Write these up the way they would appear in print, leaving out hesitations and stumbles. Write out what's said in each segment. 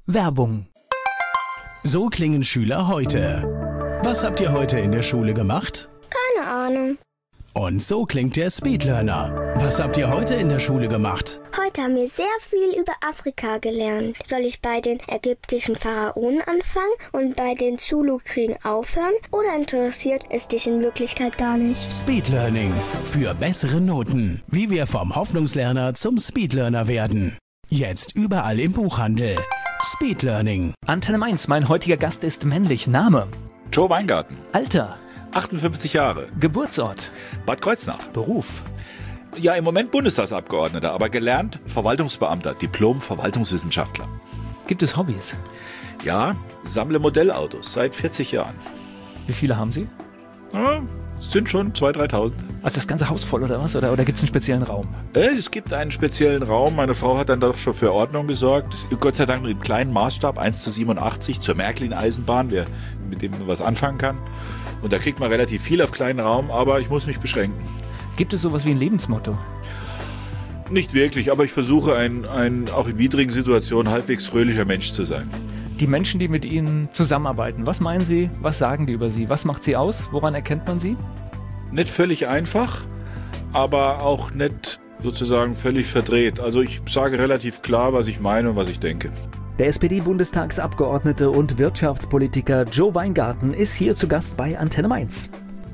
Werbung. So klingen Schüler heute. Was habt ihr heute in der Schule gemacht? Keine Ahnung. Und so klingt der Speedlearner. Was habt ihr heute in der Schule gemacht? Heute haben wir sehr viel über Afrika gelernt. Soll ich bei den ägyptischen Pharaonen anfangen und bei den Zulu-Kriegen aufhören? Oder interessiert es dich in Wirklichkeit gar nicht? Speedlearning. Für bessere Noten. Wie wir vom Hoffnungslerner zum Speedlearner werden. Jetzt überall im Buchhandel. Speedlearning. Antenne Mainz, mein heutiger Gast ist männlich. Name? Joe Weingarten. Alter? 58 Jahre. Geburtsort? Bad Kreuznach. Beruf? Ja, im Moment Bundestagsabgeordneter, aber gelernt Verwaltungsbeamter, Diplom-Verwaltungswissenschaftler. Gibt es Hobbys? Ja, sammle Modellautos seit 40 Jahren. Wie viele haben Sie? Ja, sind schon 2.000, 3.000. Also das ganze Haus voll oder was? Oder gibt es einen speziellen Raum? Es gibt einen speziellen Raum. Meine Frau hat dann doch schon für Ordnung gesorgt. Gott sei Dank mit einem kleinen Maßstab, 1:87 zur Märklin-Eisenbahn, wer mit dem was anfangen kann. Und da kriegt man relativ viel auf kleinen Raum, aber ich muss mich beschränken. Gibt es sowas wie ein Lebensmotto? Nicht wirklich, aber ich versuche auch in widrigen Situationen halbwegs fröhlicher Mensch zu sein. Die Menschen, die mit Ihnen zusammenarbeiten, was meinen Sie? Was sagen die über Sie? Was macht Sie aus? Woran erkennt man Sie? Nicht völlig einfach, aber auch nicht sozusagen völlig verdreht. Also ich sage relativ klar, was ich meine und was ich denke. Der SPD-Bundestagsabgeordnete und Wirtschaftspolitiker Joe Weingarten ist hier zu Gast bei Antenne Mainz.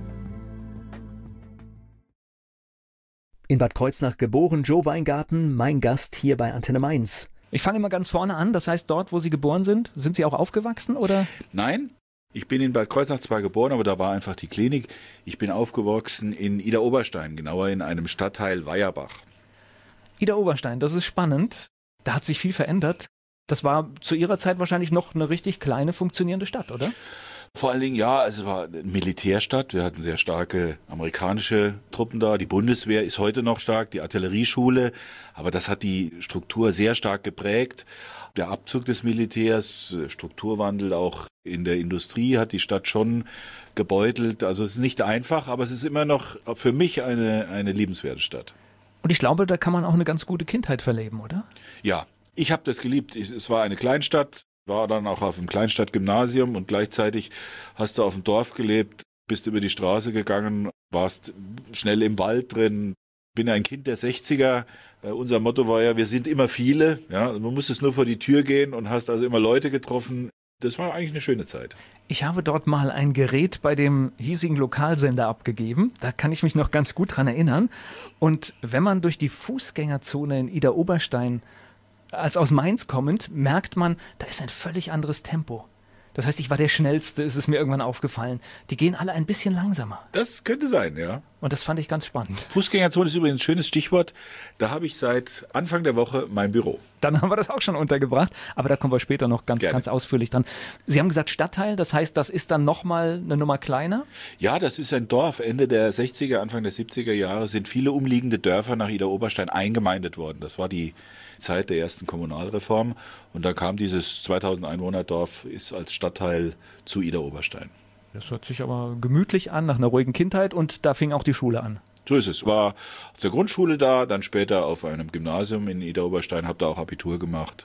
In Bad Kreuznach geboren, Joe Weingarten, mein Gast hier bei Antenne Mainz. Ich fange immer ganz vorne an, das heißt dort, wo Sie geboren sind, sind Sie auch aufgewachsen oder? Nein, ich bin in Bad Kreuznach zwar geboren, aber da war einfach die Klinik. Ich bin aufgewachsen in Idar-Oberstein, genauer in einem Stadtteil Weierbach. Idar-Oberstein, das ist spannend. Da hat sich viel verändert. Das war zu Ihrer Zeit wahrscheinlich noch eine richtig kleine, funktionierende Stadt, oder? Vor allen Dingen, ja, es war eine Militärstadt. Wir hatten sehr starke amerikanische Truppen da. Die Bundeswehr ist heute noch stark, die Artillerieschule. Aber das hat die Struktur sehr stark geprägt. Der Abzug des Militärs, Strukturwandel auch in der Industrie hat die Stadt schon gebeutelt. Also es ist nicht einfach, aber es ist immer noch für mich eine liebenswerte Stadt. Und ich glaube, da kann man auch eine ganz gute Kindheit verleben, oder? Ja, ich habe das geliebt. Es war eine Kleinstadt. War dann auch auf dem Kleinstadtgymnasium und gleichzeitig hast du auf dem Dorf gelebt, bist über die Straße gegangen, warst schnell im Wald drin. Bin ein Kind der 60er. Unser Motto war ja, wir sind immer viele. Ja, man musstest nur vor die Tür gehen und hast also immer Leute getroffen. Das war eigentlich eine schöne Zeit. Ich habe dort mal ein Gerät bei dem hiesigen Lokalsender abgegeben. Da kann ich mich noch ganz gut dran erinnern. Und wenn man durch die Fußgängerzone in Idar-Oberstein als aus Mainz kommend, merkt man, da ist ein völlig anderes Tempo. Das heißt, ich war der Schnellste, ist es mir irgendwann aufgefallen. Die gehen alle ein bisschen langsamer. Das könnte sein, ja. Und das fand ich ganz spannend. Fußgängerzone ist übrigens ein schönes Stichwort. Da habe ich seit Anfang der Woche mein Büro. Dann haben wir das auch schon untergebracht, aber da kommen wir später noch ganz ausführlich dran. Sie haben gesagt Stadtteil, das heißt, das ist dann nochmal eine Nummer kleiner? Ja, das ist ein Dorf. Ende der 60er, Anfang der 70er Jahre sind viele umliegende Dörfer nach Idar-Oberstein eingemeindet worden. Das war die Zeit der ersten Kommunalreform und da kam dieses 2000 Einwohner-Dorf ist als Stadtteil zu Idar-Oberstein. Das hört sich aber gemütlich an, nach einer ruhigen Kindheit und da fing auch die Schule an. So ist es. War auf der Grundschule da, dann später auf einem Gymnasium in Idar-Oberstein, habe da auch Abitur gemacht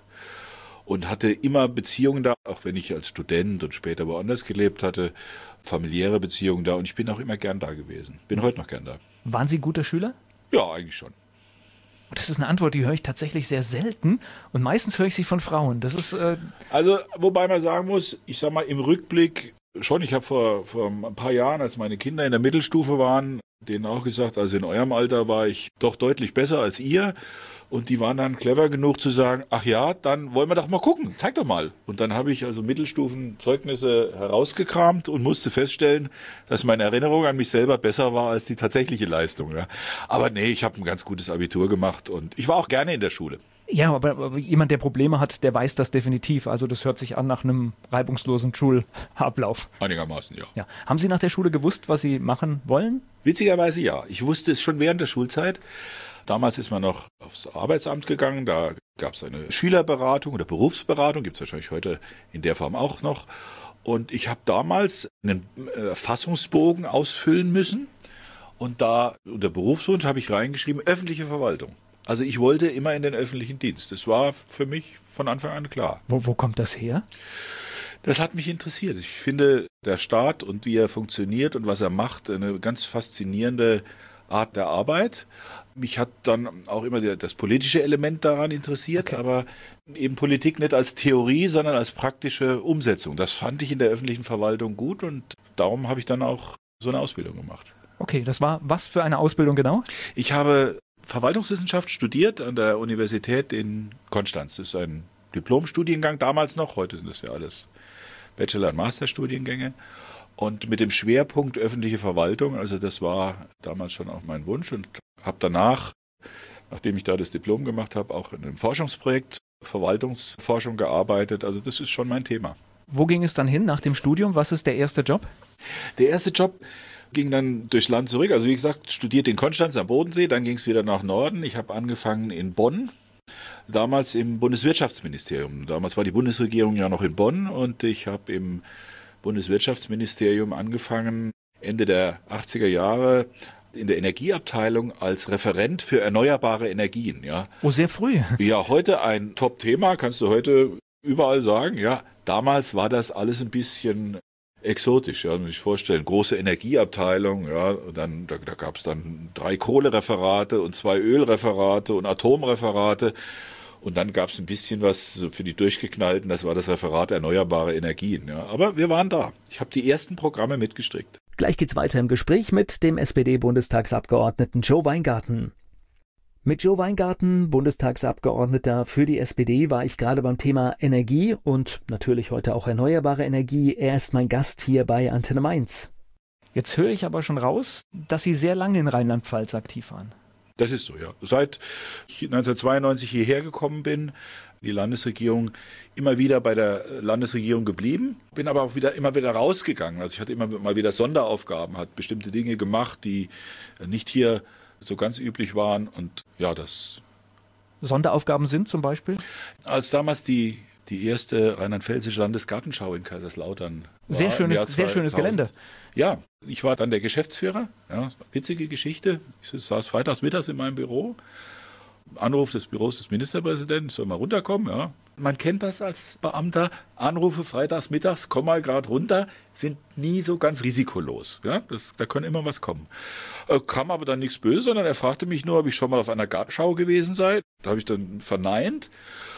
und hatte immer Beziehungen da, auch wenn ich als Student und später woanders gelebt hatte, familiäre Beziehungen da und ich bin auch immer gern da gewesen. Bin heute noch gern da. Waren Sie guter Schüler? Ja, eigentlich schon. Das ist eine Antwort, die höre ich tatsächlich sehr selten und meistens höre ich sie von Frauen. Das ist also, wobei man sagen muss, ich sag mal im Rückblick schon, ich habe vor ein paar Jahren, als meine Kinder in der Mittelstufe waren, denen auch gesagt, also in eurem Alter war ich doch deutlich besser als ihr. Und die waren dann clever genug zu sagen, ach ja, dann wollen wir doch mal gucken, zeig doch mal. Und dann habe ich also Mittelstufenzeugnisse herausgekramt und musste feststellen, dass meine Erinnerung an mich selber besser war als die tatsächliche Leistung. Ja. Aber nee, ich habe ein ganz gutes Abitur gemacht und ich war auch gerne in der Schule. Ja, aber jemand, der Probleme hat, der weiß das definitiv. Also das hört sich an nach einem reibungslosen Schulablauf. Einigermaßen, ja. Haben Sie nach der Schule gewusst, was Sie machen wollen? Witzigerweise ja. Ich wusste es schon während der Schulzeit. Damals ist man noch aufs Arbeitsamt gegangen, da gab es eine Schülerberatung oder Berufsberatung, gibt es wahrscheinlich heute in der Form auch noch. Und ich habe damals einen Fassungsbogen ausfüllen müssen und da unter Berufswunsch habe ich reingeschrieben, öffentliche Verwaltung. Also ich wollte immer in den öffentlichen Dienst. Das war für mich von Anfang an klar. Wo kommt das her? Das hat mich interessiert. Ich finde, der Staat und wie er funktioniert und was er macht, eine ganz faszinierende Art der Arbeit. Mich hat dann auch immer das politische Element daran interessiert, Okay. aber eben Politik nicht als Theorie, sondern als praktische Umsetzung. Das fand ich in der öffentlichen Verwaltung gut und darum habe ich dann auch so eine Ausbildung gemacht. Okay, das war was für eine Ausbildung genau? Ich habe Verwaltungswissenschaft studiert an der Universität in Konstanz. Das ist ein Diplomstudiengang damals noch, heute sind das ja alles Bachelor- und Masterstudiengänge. Und mit dem Schwerpunkt öffentliche Verwaltung, also das war damals schon auch mein Wunsch und habe danach, nachdem ich da das Diplom gemacht habe, auch in einem Forschungsprojekt Verwaltungsforschung gearbeitet. Also das ist schon mein Thema. Wo ging es dann hin nach dem Studium? Was ist der erste Job? Der erste Job ging dann durchs Land zurück. Also wie gesagt, studiert in Konstanz am Bodensee, dann ging es wieder nach Norden. Ich habe angefangen in Bonn, damals im Bundeswirtschaftsministerium. Damals war die Bundesregierung ja noch in Bonn und ich habe im Bundeswirtschaftsministerium angefangen, Ende der 80er Jahre in der Energieabteilung als Referent für erneuerbare Energien. Ja, Oh, sehr früh. ja, heute ein Top-Thema, kannst du heute überall sagen. Ja, damals war das alles ein bisschen exotisch, ja, muss ich vorstellen. Große Energieabteilung, ja, und dann, da gab es dann 3 Kohlereferate und 2 Ölreferate und Atomreferate. Und dann gab es ein bisschen was so für die Durchgeknallten, das war das Referat Erneuerbare Energien. Ja. Aber wir waren da. Ich habe die ersten Programme mitgestrickt. Gleich geht's weiter im Gespräch mit dem SPD-Bundestagsabgeordneten Joe Weingarten. Mit Joe Weingarten, Bundestagsabgeordneter für die SPD, war ich gerade beim Thema Energie und natürlich heute auch erneuerbare Energie. Er ist mein Gast hier bei Antenne Mainz. Jetzt höre ich aber schon raus, dass Sie sehr lange in Rheinland-Pfalz aktiv waren. Das ist so, ja. Seit ich 1992 hierher gekommen bin, die Landesregierung, immer wieder bei der Landesregierung geblieben, bin aber auch immer wieder rausgegangen. Also ich hatte immer mal wieder Sonderaufgaben, hat bestimmte Dinge gemacht, die nicht hier so ganz üblich waren. Und ja, das. Sonderaufgaben sind zum Beispiel? Als damals die erste rheinland-pfälzische Landesgartenschau in Kaiserslautern war. Sehr schönes Gelände. Ja, ich war dann der Geschäftsführer. Ja, witzige Geschichte. Ich saß freitags mittags in meinem Büro. Anruf des Büros des Ministerpräsidenten, ich soll mal runterkommen. Ja. Man kennt das als Beamter. Anrufe freitags mittags, komm mal gerade runter, sind nie so ganz risikolos. Ja. Da kann immer was kommen. Kam aber dann nichts Böses, sondern er fragte mich nur, ob ich schon mal auf einer Gartenschau gewesen sei. Da habe ich dann verneint.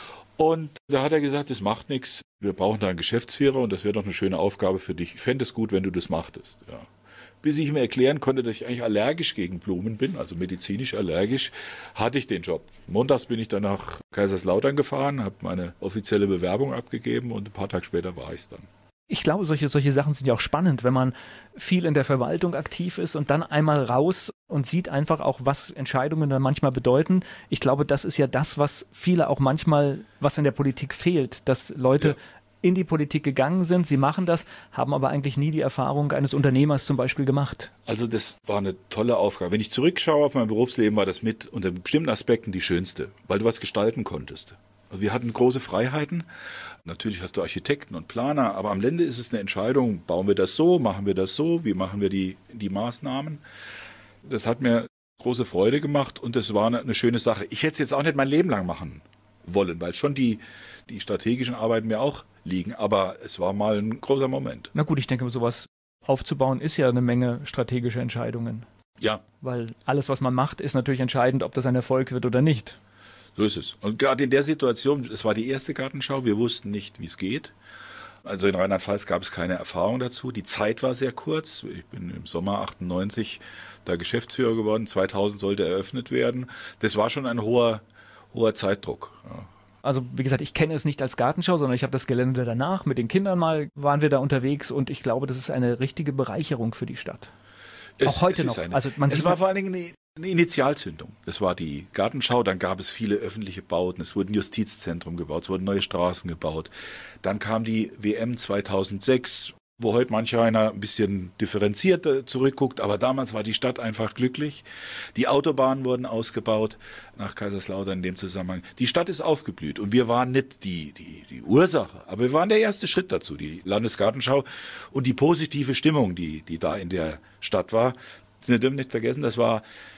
Und da hat er gesagt, das macht nichts, wir brauchen da einen Geschäftsführer und das wäre doch eine schöne Aufgabe für dich. Ich fände es gut, wenn du das machtest. Ja. Bis ich ihm erklären konnte, dass ich eigentlich allergisch gegen Blumen bin, also medizinisch allergisch, hatte ich den Job. Montags bin ich dann nach Kaiserslautern gefahren, habe meine offizielle Bewerbung abgegeben und ein paar Tage später war ich es dann. Ich glaube, solche Sachen sind ja auch spannend, wenn man viel in der Verwaltung aktiv ist und dann einmal raus und sieht einfach auch, was Entscheidungen dann manchmal bedeuten. Ich glaube, das ist ja das, was viele auch manchmal, was in der Politik fehlt, dass Leute in die Politik gegangen sind, sie machen das, haben aber eigentlich nie die Erfahrung eines Unternehmers zum Beispiel gemacht. Also das war eine tolle Aufgabe. Wenn ich zurückschaue auf mein Berufsleben, war das mit unter bestimmten Aspekten die schönste, weil du was gestalten konntest. Also wir hatten große Freiheiten. Natürlich hast du Architekten und Planer, aber am Ende ist es eine Entscheidung, bauen wir das so, machen wir das so, wie machen wir die Maßnahmen. Das hat mir große Freude gemacht und das war eine schöne Sache. Ich hätte es jetzt auch nicht mein Leben lang machen wollen, weil schon die strategischen Arbeiten mir auch liegen, aber es war mal ein großer Moment. Na gut, ich denke, sowas aufzubauen ist ja eine Menge strategische Entscheidungen. Ja. Weil alles, was man macht, ist natürlich entscheidend, ob das ein Erfolg wird oder nicht. So ist es. Und gerade in der Situation, es war die erste Gartenschau, wir wussten nicht, wie es geht. Also in Rheinland-Pfalz gab es keine Erfahrung dazu. Die Zeit war sehr kurz. Ich bin im Sommer 98 da Geschäftsführer geworden. 2000 sollte eröffnet werden. Das war schon ein hoher Zeitdruck. Ja. Also wie gesagt, ich kenne es nicht als Gartenschau, sondern ich habe das Gelände danach. Mit den Kindern mal waren wir da unterwegs und ich glaube, das ist eine richtige Bereicherung für die Stadt. Auch heute noch. Es war vor allen Dingen eine Initialzündung. Das war die Gartenschau, dann gab es viele öffentliche Bauten, es wurde ein Justizzentrum gebaut, es wurden neue Straßen gebaut. Dann kam die WM 2006, wo heute manch einer ein bisschen differenzierter zurückguckt, aber damals war die Stadt einfach glücklich. Die Autobahnen wurden ausgebaut nach Kaiserslautern in dem Zusammenhang. Die Stadt ist aufgeblüht und wir waren nicht die Ursache, aber wir waren der erste Schritt dazu, die Landesgartenschau und die positive Stimmung, die da in der Stadt war. Wir dürfen nicht vergessen, das war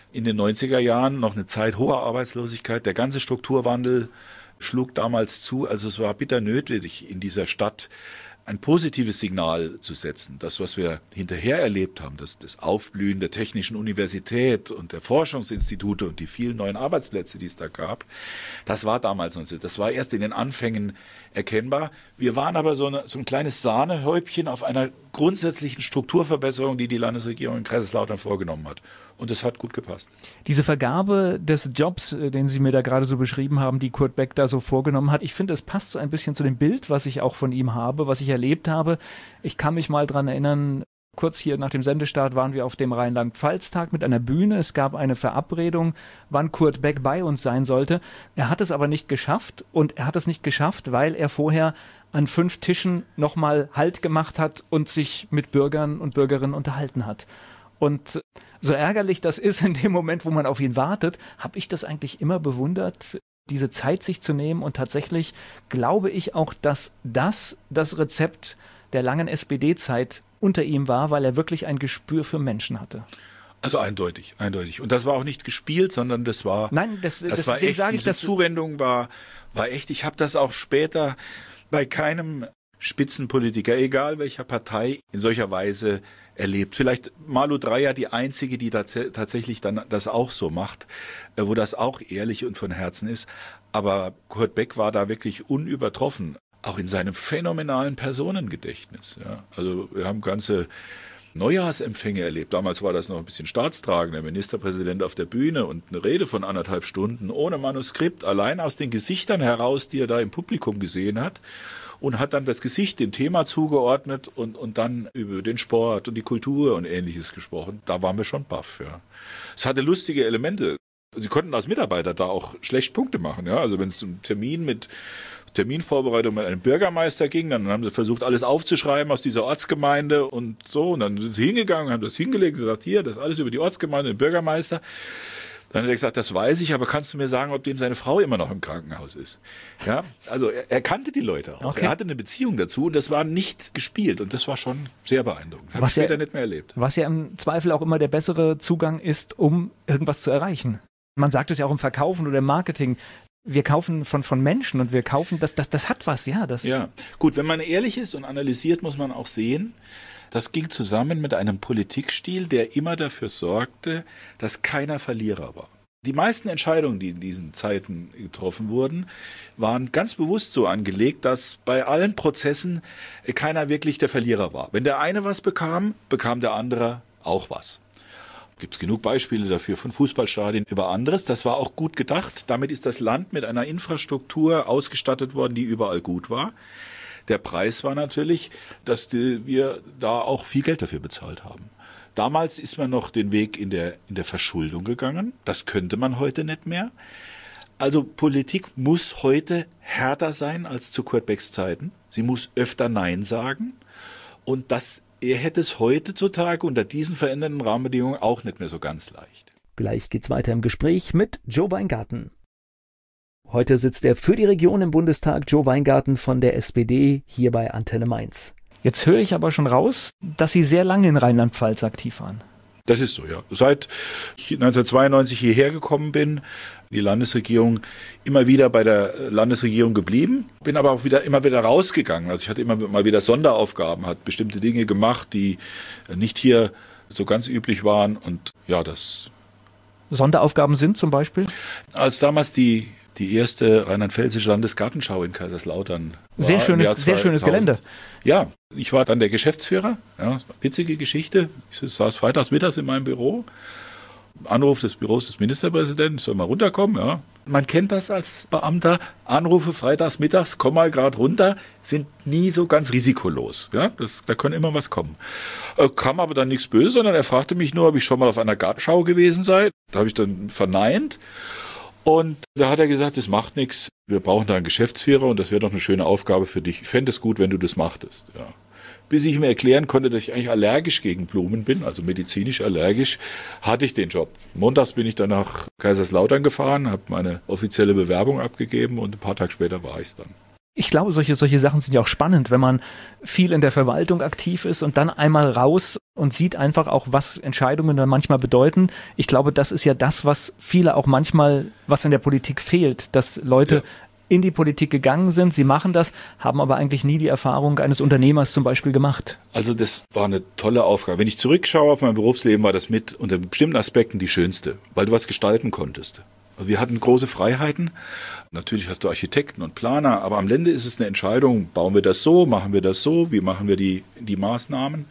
in den 90er Jahren noch eine Zeit hoher Arbeitslosigkeit. Der ganze Strukturwandel schlug damals zu. Also es war bitter nötig, in dieser Stadt ein positives Signal zu setzen. Das, was wir hinterher erlebt haben, das Aufblühen der Technischen Universität und der Forschungsinstitute und die vielen neuen Arbeitsplätze, die es da gab, das war damals noch so. Das war erst in den Anfängen erkennbar. Wir waren aber so ein kleines Sahnehäubchen auf einer grundsätzlichen Strukturverbesserung, die Landesregierung in Kaiserslautern vorgenommen hat. Und das hat gut gepasst. Diese Vergabe des Jobs, den Sie mir da gerade so beschrieben haben, die Kurt Beck da so vorgenommen hat, ich finde, es passt so ein bisschen zu dem Bild, was ich auch von ihm habe, was ich erlebt habe. Ich kann mich mal dran erinnern, kurz hier nach dem Sendestart waren wir auf dem Rheinland-Pfalz-Tag mit einer Bühne. Es gab eine Verabredung, wann Kurt Beck bei uns sein sollte. Er hat es aber nicht geschafft und er hat es nicht geschafft, weil er vorher an 5 Tischen nochmal Halt gemacht hat und sich mit Bürgern und Bürgerinnen unterhalten hat. Und so ärgerlich das ist in dem Moment, wo man auf ihn wartet, habe ich das eigentlich immer bewundert, diese Zeit sich zu nehmen. Und tatsächlich glaube ich auch, dass das Rezept der langen SPD-Zeit unter ihm war, weil er wirklich ein Gespür für Menschen hatte. Also eindeutig. Und das war auch nicht gespielt, sondern das war... Nein, das war echt, diese Zuwendung war echt. Ich habe das auch später bei keinem Spitzenpolitiker, egal welcher Partei, in solcher Weise erlebt. Vielleicht Malu Dreyer die einzige, die tatsächlich dann das auch so macht, wo das auch ehrlich und von Herzen ist. Aber Kurt Beck war da wirklich unübertroffen, auch in seinem phänomenalen Personengedächtnis. Ja. Also wir haben ganze Neujahrsempfänge erlebt. Damals war das noch ein bisschen staatstragend, der Ministerpräsident auf der Bühne und eine Rede von 1,5 Stunden ohne Manuskript, allein aus den Gesichtern heraus, die er da im Publikum gesehen hat. Und hat dann das Gesicht dem Thema zugeordnet und dann über den Sport und die Kultur und Ähnliches gesprochen. Da waren wir schon baff, ja. Es hatte lustige Elemente. Sie konnten als Mitarbeiter da auch schlecht Punkte machen, ja. Also wenn es um Terminvorbereitung mit einem Bürgermeister ging, dann haben sie versucht, alles aufzuschreiben aus dieser Ortsgemeinde und so. Und dann sind sie hingegangen, haben das hingelegt und gesagt, hier, das ist alles über die Ortsgemeinde, den Bürgermeister. Dann hat er gesagt, das weiß ich, aber kannst du mir sagen, ob dem seine Frau immer noch im Krankenhaus ist? Ja, also er kannte die Leute auch. Okay. Er hatte eine Beziehung dazu und das war nicht gespielt und das war schon sehr beeindruckend. Habe ich später nicht mehr erlebt. Was ja im Zweifel auch immer der bessere Zugang ist, um irgendwas zu erreichen. Man sagt es ja auch im Verkaufen oder im Marketing. Wir kaufen von Menschen und wir kaufen, das hat was, ja. Ja, gut, wenn man ehrlich ist und analysiert, muss man auch sehen, das ging zusammen mit einem Politikstil, der immer dafür sorgte, dass keiner Verlierer war. Die meisten Entscheidungen, die in diesen Zeiten getroffen wurden, waren ganz bewusst so angelegt, dass bei allen Prozessen keiner wirklich der Verlierer war. Wenn der eine was bekam, bekam der andere auch was. Gibt es genug Beispiele dafür, von Fußballstadien über anderes. Das war auch gut gedacht. Damit ist das Land mit einer Infrastruktur ausgestattet worden, die überall gut war. Der Preis war natürlich, dass wir da auch viel Geld dafür bezahlt haben. Damals ist man noch den Weg in der Verschuldung gegangen. Das könnte man heute nicht mehr. Also Politik muss heute härter sein als zu Kurt Becks Zeiten. Sie muss öfter Nein sagen. Und er hätte es heutzutage unter diesen veränderten Rahmenbedingungen auch nicht mehr so ganz leicht. Gleich geht's weiter im Gespräch mit Joe Weingarten. Heute sitzt er für die Region im Bundestag, Joe Weingarten von der SPD, hier bei Antenne Mainz. Jetzt höre ich aber schon raus, dass Sie sehr lange in Rheinland-Pfalz aktiv waren. Das ist so, ja. Seit ich 1992 hierher gekommen bin, die Landesregierung, immer wieder bei der Landesregierung geblieben, bin aber auch immer wieder rausgegangen. Also ich hatte immer mal wieder Sonderaufgaben, hat bestimmte Dinge gemacht, die nicht hier so ganz üblich waren und ja, das... Sonderaufgaben sind zum Beispiel? Als damals die erste rheinland-pfälzische Landesgartenschau in Kaiserslautern war. Sehr schönes Gelände. Ja, ich war dann der Geschäftsführer. Ja, das war eine witzige Geschichte. Ich saß freitags mittags in meinem Büro. Anruf des Büros des Ministerpräsidenten, ich soll mal runterkommen. Ja. Man kennt das als Beamter. Anrufe freitags mittags, komm mal gerade runter, sind nie so ganz risikolos. Ja, da kann immer was kommen. Kam aber dann nichts Böses, sondern er fragte mich nur, ob ich schon mal auf einer Gartenschau gewesen sei. Da habe ich dann verneint. Und da hat er gesagt, das macht nichts, wir brauchen da einen Geschäftsführer und das wäre doch eine schöne Aufgabe für dich. Ich fände es gut, wenn du das machtest. Ja. Bis ich mir erklären konnte, dass ich eigentlich allergisch gegen Blumen bin, also medizinisch allergisch, hatte ich den Job. Montags bin ich dann nach Kaiserslautern gefahren, habe meine offizielle Bewerbung abgegeben und ein paar Tage später war ich es dann. Ich glaube, solche Sachen sind ja auch spannend, wenn man viel in der Verwaltung aktiv ist und dann einmal raus und sieht einfach auch, was Entscheidungen dann manchmal bedeuten. Ich glaube, das ist ja das, was viele auch manchmal, was in der Politik fehlt, dass Leute in die Politik gegangen sind, sie machen das, haben aber eigentlich nie die Erfahrung eines Unternehmers zum Beispiel gemacht. Also das war eine tolle Aufgabe. Wenn ich zurückschaue auf mein Berufsleben, war das mit unter bestimmten Aspekten die schönste, weil du was gestalten konntest. Wir hatten große Freiheiten. Natürlich hast du Architekten und Planer, aber am Ende ist es eine Entscheidung, bauen wir das so, machen wir das so, wie machen wir die Maßnahmen.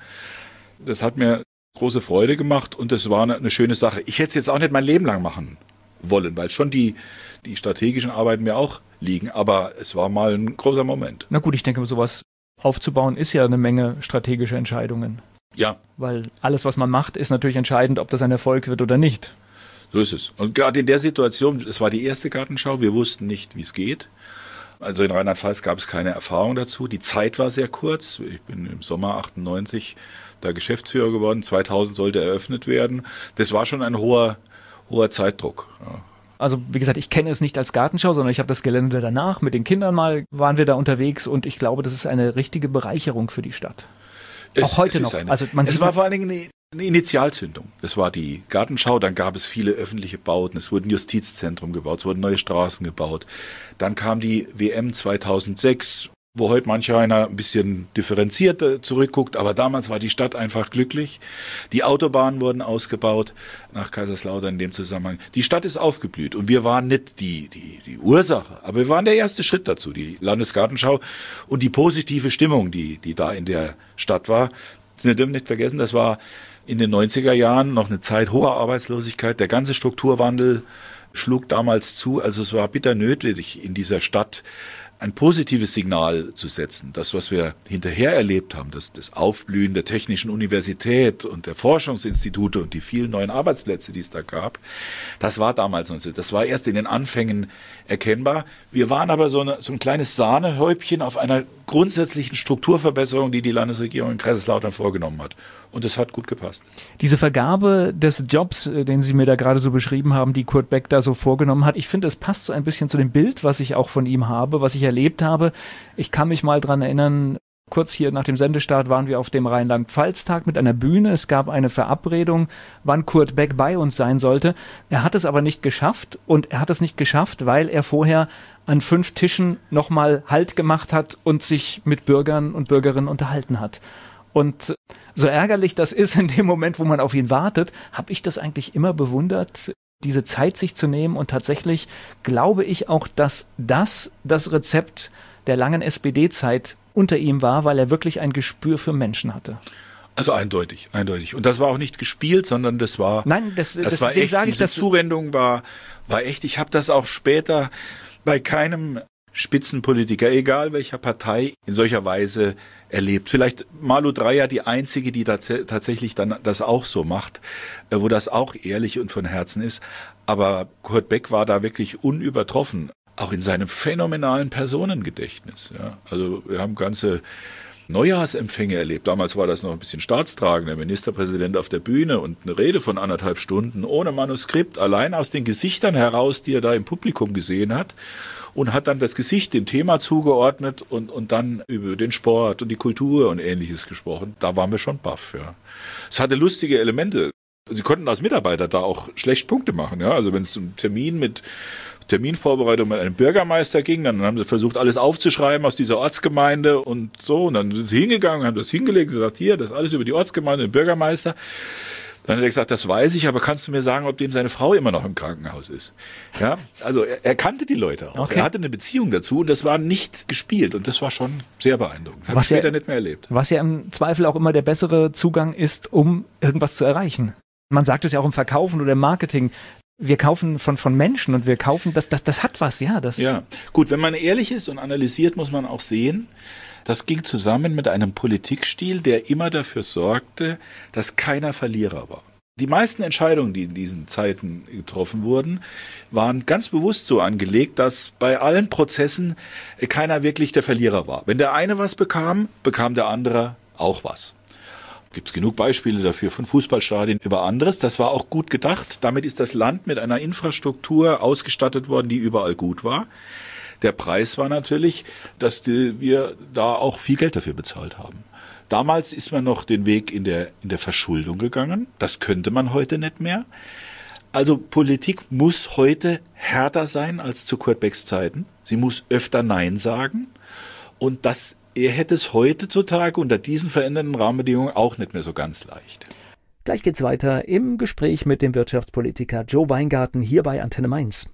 Das hat mir große Freude gemacht und das war eine schöne Sache. Ich hätte es jetzt auch nicht mein Leben lang machen wollen, weil schon die strategischen Arbeiten mir auch liegen, aber es war mal ein großer Moment. Na gut, ich denke, sowas aufzubauen ist ja eine Menge strategische Entscheidungen. Ja. Weil alles, was man macht, ist natürlich entscheidend, ob das ein Erfolg wird oder nicht. So ist es. Und gerade in der Situation, es war die erste Gartenschau, wir wussten nicht, wie es geht. Also in Rheinland-Pfalz gab es keine Erfahrung dazu. Die Zeit war sehr kurz. Ich bin im Sommer 98 da Geschäftsführer geworden. 2000 sollte eröffnet werden. Das war schon ein hoher Zeitdruck. Ja. Also wie gesagt, ich kenne es nicht als Gartenschau, sondern ich habe das Gelände danach. Mit den Kindern mal waren wir da unterwegs und ich glaube, das ist eine richtige Bereicherung für die Stadt. Auch heute noch. Es war vor allen Dingen eine Initialzündung. Das war die Gartenschau, dann gab es viele öffentliche Bauten, es wurde ein Justizzentrum gebaut, es wurden neue Straßen gebaut. Dann kam die WM 2006, wo heute manch einer ein bisschen differenzierter zurückguckt, aber damals war die Stadt einfach glücklich. Die Autobahnen wurden ausgebaut nach Kaiserslautern in dem Zusammenhang. Die Stadt ist aufgeblüht und wir waren nicht die Ursache, aber wir waren der erste Schritt dazu, die Landesgartenschau und die positive Stimmung, die da in der Stadt war. Wir dürfen nicht vergessen, das war in den 90er Jahren noch eine Zeit hoher Arbeitslosigkeit. Der ganze Strukturwandel schlug damals zu. Also es war bitter nötig, in dieser Stadt ein positives Signal zu setzen. Das, was wir hinterher erlebt haben, das Aufblühen der Technischen Universität und der Forschungsinstitute und die vielen neuen Arbeitsplätze, die es da gab, das war damals noch so. Das war erst in den Anfängen erkennbar. Wir waren aber so ein kleines Sahnehäubchen auf einer grundsätzlichen Strukturverbesserung, die Landesregierung in Kaiserslautern vorgenommen hat. Und das hat gut gepasst. Diese Vergabe des Jobs, den Sie mir da gerade so beschrieben haben, die Kurt Beck da so vorgenommen hat, ich finde, es passt so ein bisschen zu dem Bild, was ich auch von ihm habe, was ich erlebt habe. Ich kann mich mal dran erinnern, kurz hier nach dem Sendestart waren wir auf dem Rheinland-Pfalz-Tag mit einer Bühne. Es gab eine Verabredung, wann Kurt Beck bei uns sein sollte. Er hat es aber nicht geschafft und er hat es nicht geschafft, weil er vorher an 5 Tischen nochmal Halt gemacht hat und sich mit Bürgern und Bürgerinnen unterhalten hat. Und so ärgerlich das ist in dem Moment, wo man auf ihn wartet, habe ich das eigentlich immer bewundert, diese Zeit sich zu nehmen. Und tatsächlich glaube ich auch, dass das Rezept der langen SPD-Zeit unter ihm war, weil er wirklich ein Gespür für Menschen hatte. Also eindeutig. Und das war auch nicht gespielt, sondern das war, das war echt. Diese Zuwendung war echt. Ich habe das auch später bei keinem Spitzenpolitiker, egal welcher Partei, in solcher Weise erlebt. Vielleicht Malu Dreyer die einzige, die tatsächlich dann das auch so macht, wo das auch ehrlich und von Herzen ist. Aber Kurt Beck war da wirklich unübertroffen, auch in seinem phänomenalen Personengedächtnis. Ja. Also wir haben ganze Neujahrsempfänge erlebt. Damals war das noch ein bisschen staatstragend, der Ministerpräsident auf der Bühne und eine Rede von 1,5 Stunden ohne Manuskript, allein aus den Gesichtern heraus, die er da im Publikum gesehen hat. Und hat dann das Gesicht dem Thema zugeordnet und dann über den Sport und die Kultur und Ähnliches gesprochen. Da waren wir schon baff. Ja. Es hatte lustige Elemente. Sie konnten als Mitarbeiter da auch schlecht Punkte machen. Ja. Also wenn es um Terminvorbereitung mit einem Bürgermeister ging, dann haben sie versucht, alles aufzuschreiben aus dieser Ortsgemeinde und so. Und dann sind sie hingegangen, haben das hingelegt und gesagt, hier, das ist alles über die Ortsgemeinde, den Bürgermeister. Dann hat er gesagt, das weiß ich, aber kannst du mir sagen, ob dem seine Frau immer noch im Krankenhaus ist? Ja, also er kannte die Leute auch. Okay. Er hatte eine Beziehung dazu und das war nicht gespielt und das war schon sehr beeindruckend. Habe ich später nicht mehr erlebt. Was ja im Zweifel auch immer der bessere Zugang ist, um irgendwas zu erreichen. Man sagt es ja auch im Verkaufen oder im Marketing. Wir kaufen von Menschen und wir kaufen, das hat was, ja. Ja, gut, wenn man ehrlich ist und analysiert, muss man auch sehen, das ging zusammen mit einem Politikstil, der immer dafür sorgte, dass keiner Verlierer war. Die meisten Entscheidungen, die in diesen Zeiten getroffen wurden, waren ganz bewusst so angelegt, dass bei allen Prozessen keiner wirklich der Verlierer war. Wenn der eine was bekam, bekam der andere auch was. Gibt es genug Beispiele dafür, von Fußballstadien über anderes. Das war auch gut gedacht. Damit ist das Land mit einer Infrastruktur ausgestattet worden, die überall gut war. Der Preis war natürlich, dass wir da auch viel Geld dafür bezahlt haben. Damals ist man noch den Weg in der Verschuldung gegangen. Das könnte man heute nicht mehr. Also Politik muss heute härter sein als zu Kurt Becks Zeiten. Sie muss öfter Nein sagen. Und er hätte es heutzutage unter diesen veränderten Rahmenbedingungen auch nicht mehr so ganz leicht. Gleich geht's weiter im Gespräch mit dem Wirtschaftspolitiker Joe Weingarten hier bei Antenne Mainz.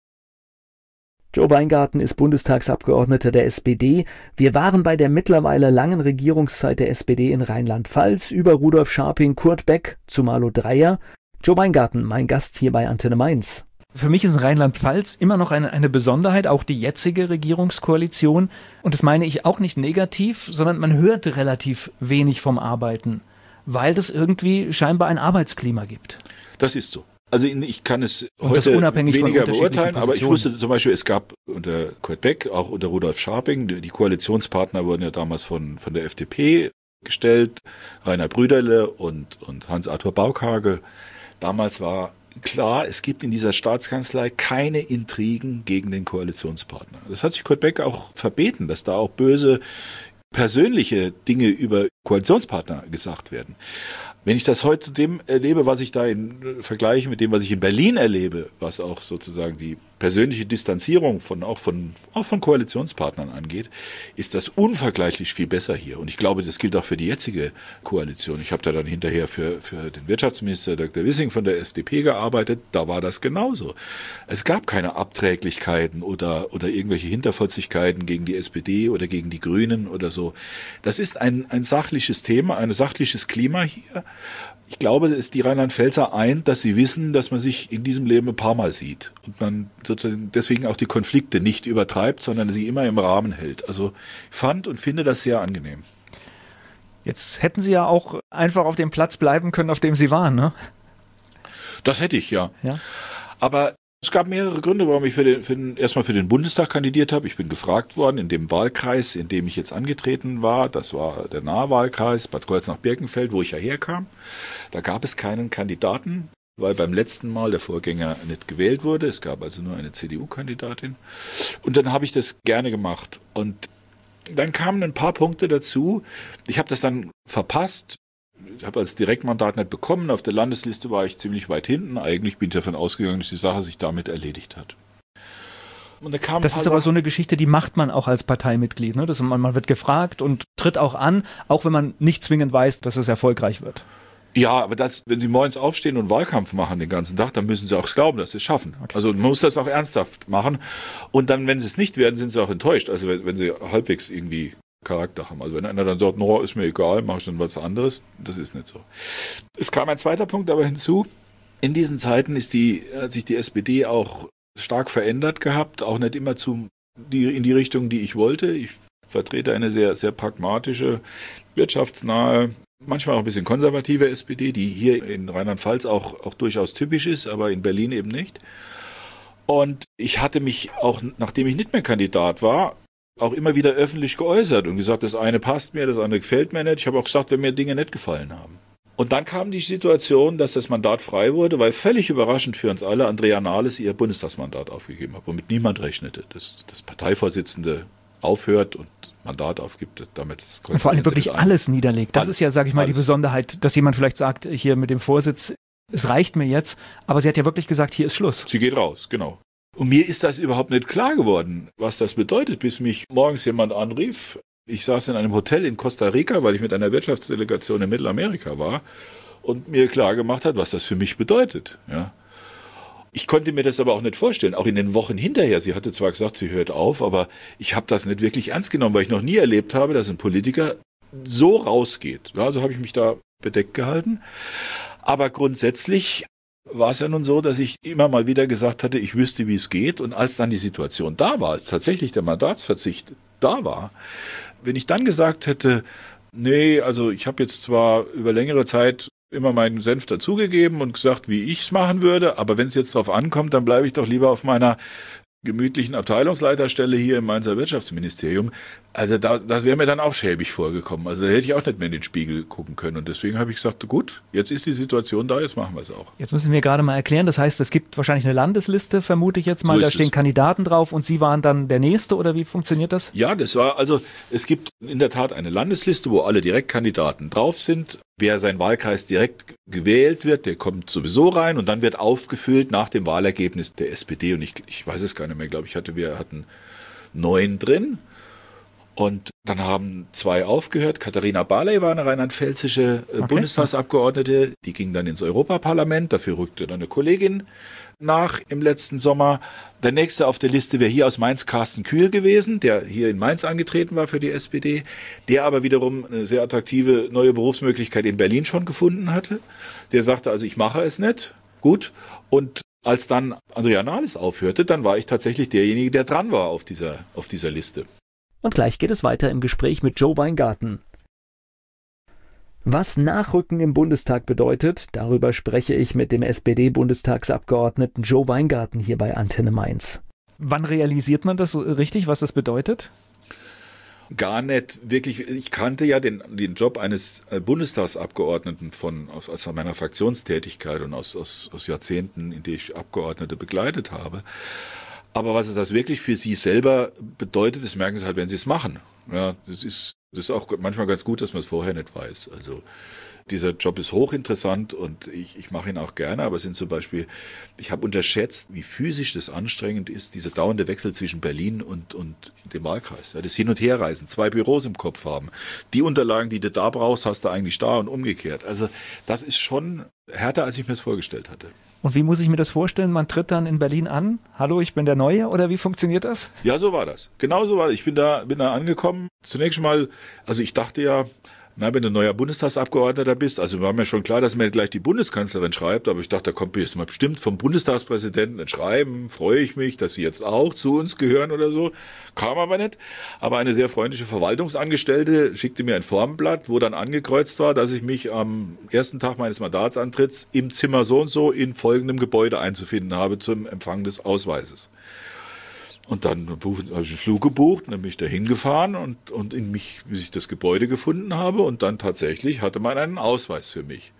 Joe Weingarten ist Bundestagsabgeordneter der SPD. Wir waren bei der mittlerweile langen Regierungszeit der SPD in Rheinland-Pfalz über Rudolf Scharping, Kurt Beck zu Malu Dreyer. Joe Weingarten, mein Gast hier bei Antenne Mainz. Für mich ist Rheinland-Pfalz immer noch eine Besonderheit, auch die jetzige Regierungskoalition. Und das meine ich auch nicht negativ, sondern man hört relativ wenig vom Arbeiten, weil es irgendwie scheinbar ein Arbeitsklima gibt. Das ist so. Also ich kann es und heute unabhängig weniger von beurteilen, aber ich Positionen. wusste zum Beispiel, es gab unter Kurt Beck, auch unter Rudolf Scharping, die Koalitionspartner wurden ja damals von der FDP gestellt, Rainer Brüderle und Hans-Arthur Baukhage. Damals war klar, es gibt in dieser Staatskanzlei keine Intrigen gegen den Koalitionspartner. Das hat sich Kurt Beck auch verbeten, dass da auch böse persönliche Dinge über Koalitionspartner gesagt werden. Wenn ich das heute zu dem erlebe, was ich da in Vergleich mit dem, was ich in Berlin erlebe, was auch sozusagen die persönliche Distanzierung auch von Koalitionspartnern angeht, ist das unvergleichlich viel besser hier. Und ich glaube, das gilt auch für die jetzige Koalition. Ich habe da dann hinterher für den Wirtschaftsminister Dr. Wissing von der FDP gearbeitet. Da war das genauso. Es gab keine Abträglichkeiten oder irgendwelche Hinterfotzigkeiten gegen die SPD oder gegen die Grünen oder so. Das ist ein sachliches Thema, ein sachliches Klima hier. Ich glaube, es die Rheinland-Pfälzer eint, dass sie wissen, dass man sich in diesem Leben ein paar Mal sieht und man sozusagen deswegen auch die Konflikte nicht übertreibt, sondern sie immer im Rahmen hält. Also ich fand und finde das sehr angenehm. Jetzt hätten Sie ja auch einfach auf dem Platz bleiben können, auf dem Sie waren, ne? Das hätte ich, ja. Ja. Aber es gab mehrere Gründe, warum ich erstmal für den Bundestag kandidiert habe. Ich bin gefragt worden in dem Wahlkreis, in dem ich jetzt angetreten war. Das war der Nahwahlkreis Bad Kreuznach-Birkenfeld, wo ich ja herkam. Da gab es keinen Kandidaten, weil beim letzten Mal der Vorgänger nicht gewählt wurde. Es gab also nur eine CDU-Kandidatin. Und dann habe ich das gerne gemacht. Und dann kamen ein paar Punkte dazu. Ich habe das dann verpasst. Ich habe als Direktmandat nicht bekommen. Auf der Landesliste war ich ziemlich weit hinten. Eigentlich bin ich davon ausgegangen, dass die Sache sich damit erledigt hat. Und da das ist aber so eine Geschichte, die macht man auch als Parteimitglied. Ne? Man wird gefragt und tritt auch an, auch wenn man nicht zwingend weiß, dass es erfolgreich wird. Ja, aber wenn Sie morgens aufstehen und Wahlkampf machen den ganzen Tag, dann müssen Sie auch glauben, dass Sie es schaffen. Okay. Also man muss das auch ernsthaft machen. Und dann, wenn Sie es nicht werden, sind Sie auch enttäuscht. Also wenn Sie halbwegs irgendwie Charakter haben. Also wenn einer dann sagt, no, ist mir egal, mache ich dann was anderes, das ist nicht so. Es kam ein zweiter Punkt aber hinzu. In diesen Zeiten hat sich die SPD auch stark verändert gehabt, auch nicht immer in die Richtung, die ich wollte. Ich vertrete eine sehr, sehr pragmatische, wirtschaftsnahe, manchmal auch ein bisschen konservative SPD, die hier in Rheinland-Pfalz auch durchaus typisch ist, aber in Berlin eben nicht. Und ich hatte mich auch, nachdem ich nicht mehr Kandidat war, auch immer wieder öffentlich geäußert und gesagt, das eine passt mir, das andere gefällt mir nicht. Ich habe auch gesagt, wenn mir Dinge nicht gefallen haben. Und dann kam die Situation, dass das Mandat frei wurde, weil völlig überraschend für uns alle Andrea Nahles ihr Bundestagsmandat aufgegeben hat, womit niemand rechnete, dass das Parteivorsitzende aufhört und Mandat aufgibt, damit es und vor allem wirklich alles niederlegt. Das ist ja, sage ich mal, die Besonderheit, dass jemand vielleicht sagt, hier mit dem Vorsitz, es reicht mir jetzt, aber sie hat ja wirklich gesagt, hier ist Schluss. Sie geht raus, genau. Und mir ist das überhaupt nicht klar geworden, was das bedeutet, bis mich morgens jemand anrief. Ich saß in einem Hotel in Costa Rica, weil ich mit einer Wirtschaftsdelegation in Mittelamerika war und mir klar gemacht hat, was das für mich bedeutet. Ja. Ich konnte mir das aber auch nicht vorstellen, auch in den Wochen hinterher. Sie hatte zwar gesagt, sie hört auf, aber ich habe das nicht wirklich ernst genommen, weil ich noch nie erlebt habe, dass ein Politiker so rausgeht. Also habe ich mich da bedeckt gehalten. Aber grundsätzlich war es ja nun so, dass ich immer mal wieder gesagt hatte, ich wüsste, wie es geht. Und als dann die Situation da war, als tatsächlich der Mandatsverzicht da war, wenn ich dann gesagt hätte, nee, also ich habe jetzt zwar über längere Zeit immer meinen Senf dazugegeben und gesagt, wie ich es machen würde, aber wenn es jetzt drauf ankommt, dann bleibe ich doch lieber auf meiner gemütlichen Abteilungsleiterstelle hier im Mainzer Wirtschaftsministerium. Also das wäre mir dann auch schäbig vorgekommen. Also da hätte ich auch nicht mehr in den Spiegel gucken können. Und deswegen habe ich gesagt, gut, jetzt ist die Situation da, jetzt machen wir es auch. Jetzt müssen wir gerade mal erklären, das heißt, es gibt wahrscheinlich eine Landesliste, vermute ich jetzt mal, So da ist stehen es. Kandidaten drauf und Sie waren dann der Nächste oder wie funktioniert das? Ja, es gibt in der Tat eine Landesliste, wo alle Direktkandidaten drauf sind. Wer sein Wahlkreis direkt gewählt wird, der kommt sowieso rein und dann wird aufgefüllt nach dem Wahlergebnis der SPD. Und ich weiß es gar nicht mehr, glaube ich, wir hatten 9 drin. Und dann haben 2 aufgehört. Katharina Barley war eine rheinland-pfälzische Bundestagsabgeordnete. Die ging dann ins Europaparlament. Dafür rückte dann eine Kollegin nach im letzten Sommer. Der nächste auf der Liste wäre hier aus Mainz Carsten Kühl gewesen, der hier in Mainz angetreten war für die SPD, der aber wiederum eine sehr attraktive neue Berufsmöglichkeit in Berlin schon gefunden hatte. Der sagte also, ich mache es nicht. Gut. Und als dann Andrea Nahles aufhörte, dann war ich tatsächlich derjenige, der dran war auf dieser Liste. Und gleich geht es weiter im Gespräch mit Joe Weingarten. Was Nachrücken im Bundestag bedeutet, darüber spreche ich mit dem SPD-Bundestagsabgeordneten Joe Weingarten hier bei Antenne Mainz. Wann realisiert man das richtig, was das bedeutet? Gar nicht wirklich. Ich kannte ja den Job eines Bundestagsabgeordneten aus meiner Fraktionstätigkeit und aus Jahrzehnten, in denen ich Abgeordnete begleitet habe. Aber was es das wirklich für Sie selber bedeutet, das merken Sie halt, wenn Sie es machen. Ja, das ist auch manchmal ganz gut, dass man es vorher nicht weiß. Also dieser Job ist hochinteressant und ich mache ihn auch gerne, aber es sind zum Beispiel, ich habe unterschätzt, wie physisch das anstrengend ist, dieser dauernde Wechsel zwischen Berlin und dem Wahlkreis. Ja, das Hin- und Herreisen, 2 Büros im Kopf haben. Die Unterlagen, die du da brauchst, hast du eigentlich da und umgekehrt. Also das ist schon härter, als ich mir das vorgestellt hatte. Und wie muss ich mir das vorstellen? Man tritt dann in Berlin an. Hallo, ich bin der Neue oder wie funktioniert das? Ja, so war das. Genau so war das. Ich bin da angekommen. Zunächst mal, also ich dachte ja, wenn du neuer Bundestagsabgeordneter bist, also war mir schon klar, dass mir gleich die Bundeskanzlerin schreibt, aber ich dachte, da kommt jetzt mal bestimmt vom Bundestagspräsidenten ein Schreiben, freue ich mich, dass Sie jetzt auch zu uns gehören oder so. Kam aber nicht. Aber eine sehr freundliche Verwaltungsangestellte schickte mir ein Formblatt, wo dann angekreuzt war, dass ich mich am ersten Tag meines Mandatsantritts im Zimmer so und so in folgendem Gebäude einzufinden habe zum Empfang des Ausweises. Und dann habe ich einen Flug gebucht, dann bin ich da hingefahren und bis ich das Gebäude gefunden habe und dann tatsächlich hatte man einen Ausweis für mich.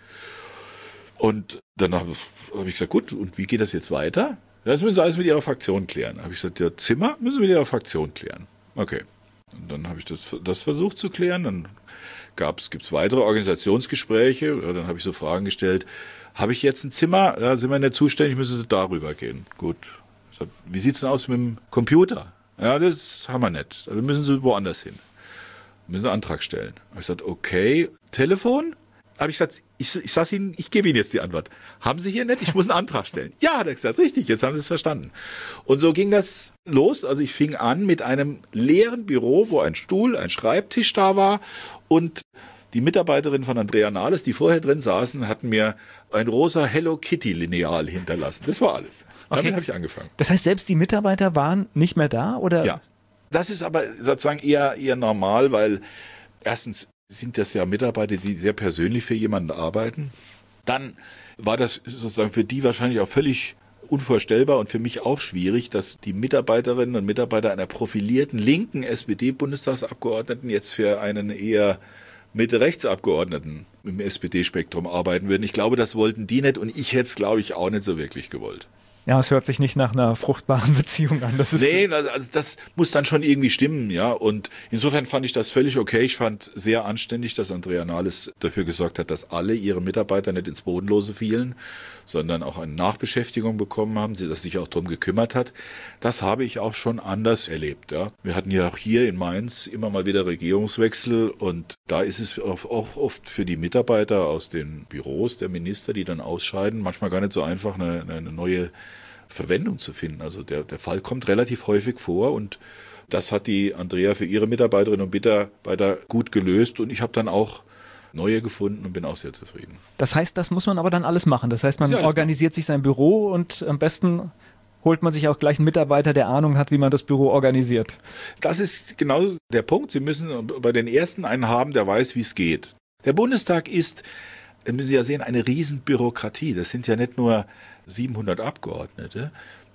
Und dann habe ich gesagt, gut, und wie geht das jetzt weiter? Das müssen Sie alles mit Ihrer Fraktion klären. Da habe ich gesagt, ja, Zimmer müssen Sie mit Ihrer Fraktion klären. Okay. Und dann habe ich das versucht zu klären. Dann gibt's weitere Organisationsgespräche. Ja, dann habe ich so Fragen gestellt. Habe ich jetzt ein Zimmer? Ja, sind wir nicht zuständig, müssen Sie darüber gehen. Gut. Wie sieht's denn aus mit dem Computer? Ja, das haben wir nicht. Also müssen Sie woanders hin. Müssen Sie einen Antrag stellen. Habe ich gesagt, okay. Telefon? Habe ich gesagt, ich sage Ihnen, ich gebe Ihnen jetzt die Antwort. Haben Sie hier nicht? Ich muss einen Antrag stellen. Ja, hat er gesagt, richtig, jetzt haben Sie es verstanden. Und so ging das los. Also ich fing an mit einem leeren Büro, wo ein Stuhl, ein Schreibtisch da war und die Mitarbeiterin von Andrea Nahles, die vorher drin saßen, hatten mir ein rosa Hello Kitty Lineal hinterlassen. Das war alles. Damit habe ich angefangen. Das heißt, selbst die Mitarbeiter waren nicht mehr da, oder? Ja. Das ist aber sozusagen eher normal, weil erstens sind das ja Mitarbeiter, die sehr persönlich für jemanden arbeiten. Dann war das sozusagen für die wahrscheinlich auch völlig unvorstellbar und für mich auch schwierig, dass die Mitarbeiterinnen und Mitarbeiter einer profilierten linken SPD-Bundestagsabgeordneten jetzt für einen eher Mitte-Rechts-Abgeordneten im SPD-Spektrum arbeiten würden. Ich glaube, das wollten die nicht und ich hätte es, glaube ich, auch nicht so wirklich gewollt. Ja, es hört sich nicht nach einer fruchtbaren Beziehung an. Nee, also das muss dann schon irgendwie stimmen, ja. Und insofern fand ich das völlig okay. Ich fand sehr anständig, dass Andrea Nahles dafür gesorgt hat, dass alle ihre Mitarbeiter nicht ins Bodenlose fielen, sondern auch eine Nachbeschäftigung bekommen haben, dass sich auch darum gekümmert hat. Das habe ich auch schon anders erlebt, ja. Wir hatten ja auch hier in Mainz immer mal wieder Regierungswechsel und da ist es auch oft für die Mitarbeiter aus den Büros der Minister, die dann ausscheiden, manchmal gar nicht so einfach eine neue Verwendung zu finden. Also der Fall kommt relativ häufig vor und das hat die Andrea für ihre Mitarbeiterinnen und Mitarbeiter gut gelöst und ich habe dann auch neue gefunden und bin auch sehr zufrieden. Das heißt, das muss man aber dann alles machen. Das heißt, man organisiert sich sein Büro und am besten holt man sich auch gleich einen Mitarbeiter, der Ahnung hat, wie man das Büro organisiert. Das ist genau der Punkt. Sie müssen bei den ersten einen haben, der weiß, wie es geht. Der Bundestag ist, müssen Sie ja sehen, eine Riesenbürokratie. Das sind ja nicht nur 700 Abgeordnete.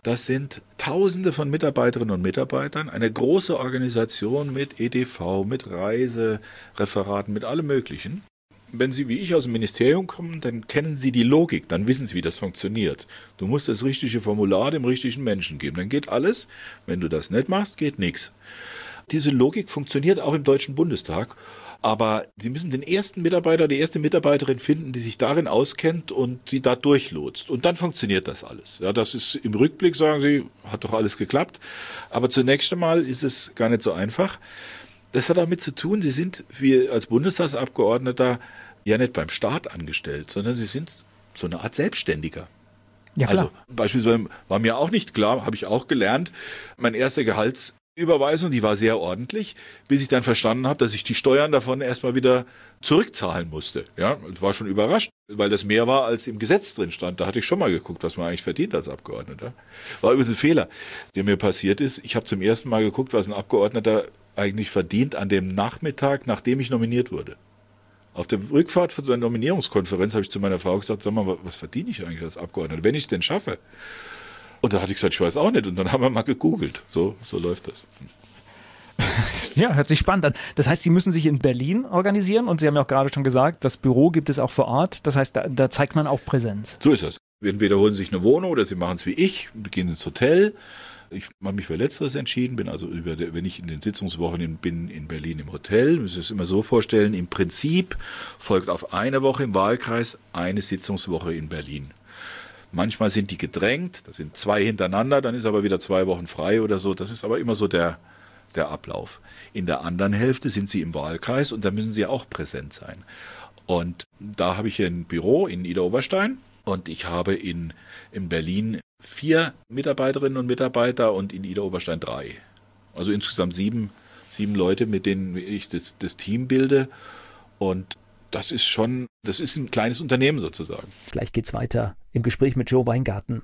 Das sind Tausende von Mitarbeiterinnen und Mitarbeitern, eine große Organisation mit EDV, mit Reisereferaten, mit allem Möglichen. Wenn Sie wie ich aus dem Ministerium kommen, dann kennen Sie die Logik, dann wissen Sie, wie das funktioniert. Du musst das richtige Formular dem richtigen Menschen geben, dann geht alles. Wenn du das nicht machst, geht nichts. Diese Logik funktioniert auch im Deutschen Bundestag. Aber Sie müssen den ersten Mitarbeiter, die erste Mitarbeiterin finden, die sich darin auskennt und sie da durchlotst. Und dann funktioniert das alles. Ja, das ist im Rückblick, sagen Sie, hat doch alles geklappt. Aber zunächst einmal ist es gar nicht so einfach. Das hat damit zu tun, Sie sind wie als Bundestagsabgeordneter ja nicht beim Staat angestellt, sondern Sie sind so eine Art Selbstständiger. Ja, klar. Also beispielsweise war mir auch nicht klar, habe ich auch gelernt, mein erster Gehaltsüberweisung, die war sehr ordentlich, bis ich dann verstanden habe, dass ich die Steuern davon erstmal wieder zurückzahlen musste. Ja, ich war schon überrascht, weil das mehr war, als im Gesetz drin stand. Da hatte ich schon mal geguckt, was man eigentlich verdient als Abgeordneter. War übrigens ein Fehler, der mir passiert ist. Ich habe zum ersten Mal geguckt, was ein Abgeordneter eigentlich verdient an dem Nachmittag, nachdem ich nominiert wurde. Auf der Rückfahrt von der Nominierungskonferenz habe ich zu meiner Frau gesagt, sag mal, was verdiene ich eigentlich als Abgeordneter, wenn ich es denn schaffe? Und da hatte ich gesagt, ich weiß auch nicht. Und dann haben wir mal gegoogelt. So läuft das. Ja, hört sich spannend an. Das heißt, Sie müssen sich in Berlin organisieren und Sie haben ja auch gerade schon gesagt, das Büro gibt es auch vor Ort. Das heißt, da zeigt man auch Präsenz. So ist das. Entweder holen Sie sich eine Wohnung oder Sie machen es wie ich, gehen ins Hotel. Ich habe mich für Letzteres entschieden, bin also wenn ich in den Sitzungswochen bin in Berlin im Hotel, muss ich es immer so vorstellen, im Prinzip folgt auf eine Woche im Wahlkreis eine Sitzungswoche in Berlin. Manchmal sind die gedrängt, das sind 2 hintereinander, dann ist aber wieder 2 Wochen frei oder so. Das ist aber immer so der Ablauf. In der anderen Hälfte sind sie im Wahlkreis und da müssen sie auch präsent sein. Und da habe ich hier ein Büro in Idar-Oberstein und ich habe in Berlin 4 Mitarbeiterinnen und Mitarbeiter und in Idar-Oberstein 3. Also insgesamt 7 Leute, mit denen ich das Team bilde. Und das ist ein kleines Unternehmen sozusagen. Gleich geht's weiter im Gespräch mit Joe Weingarten.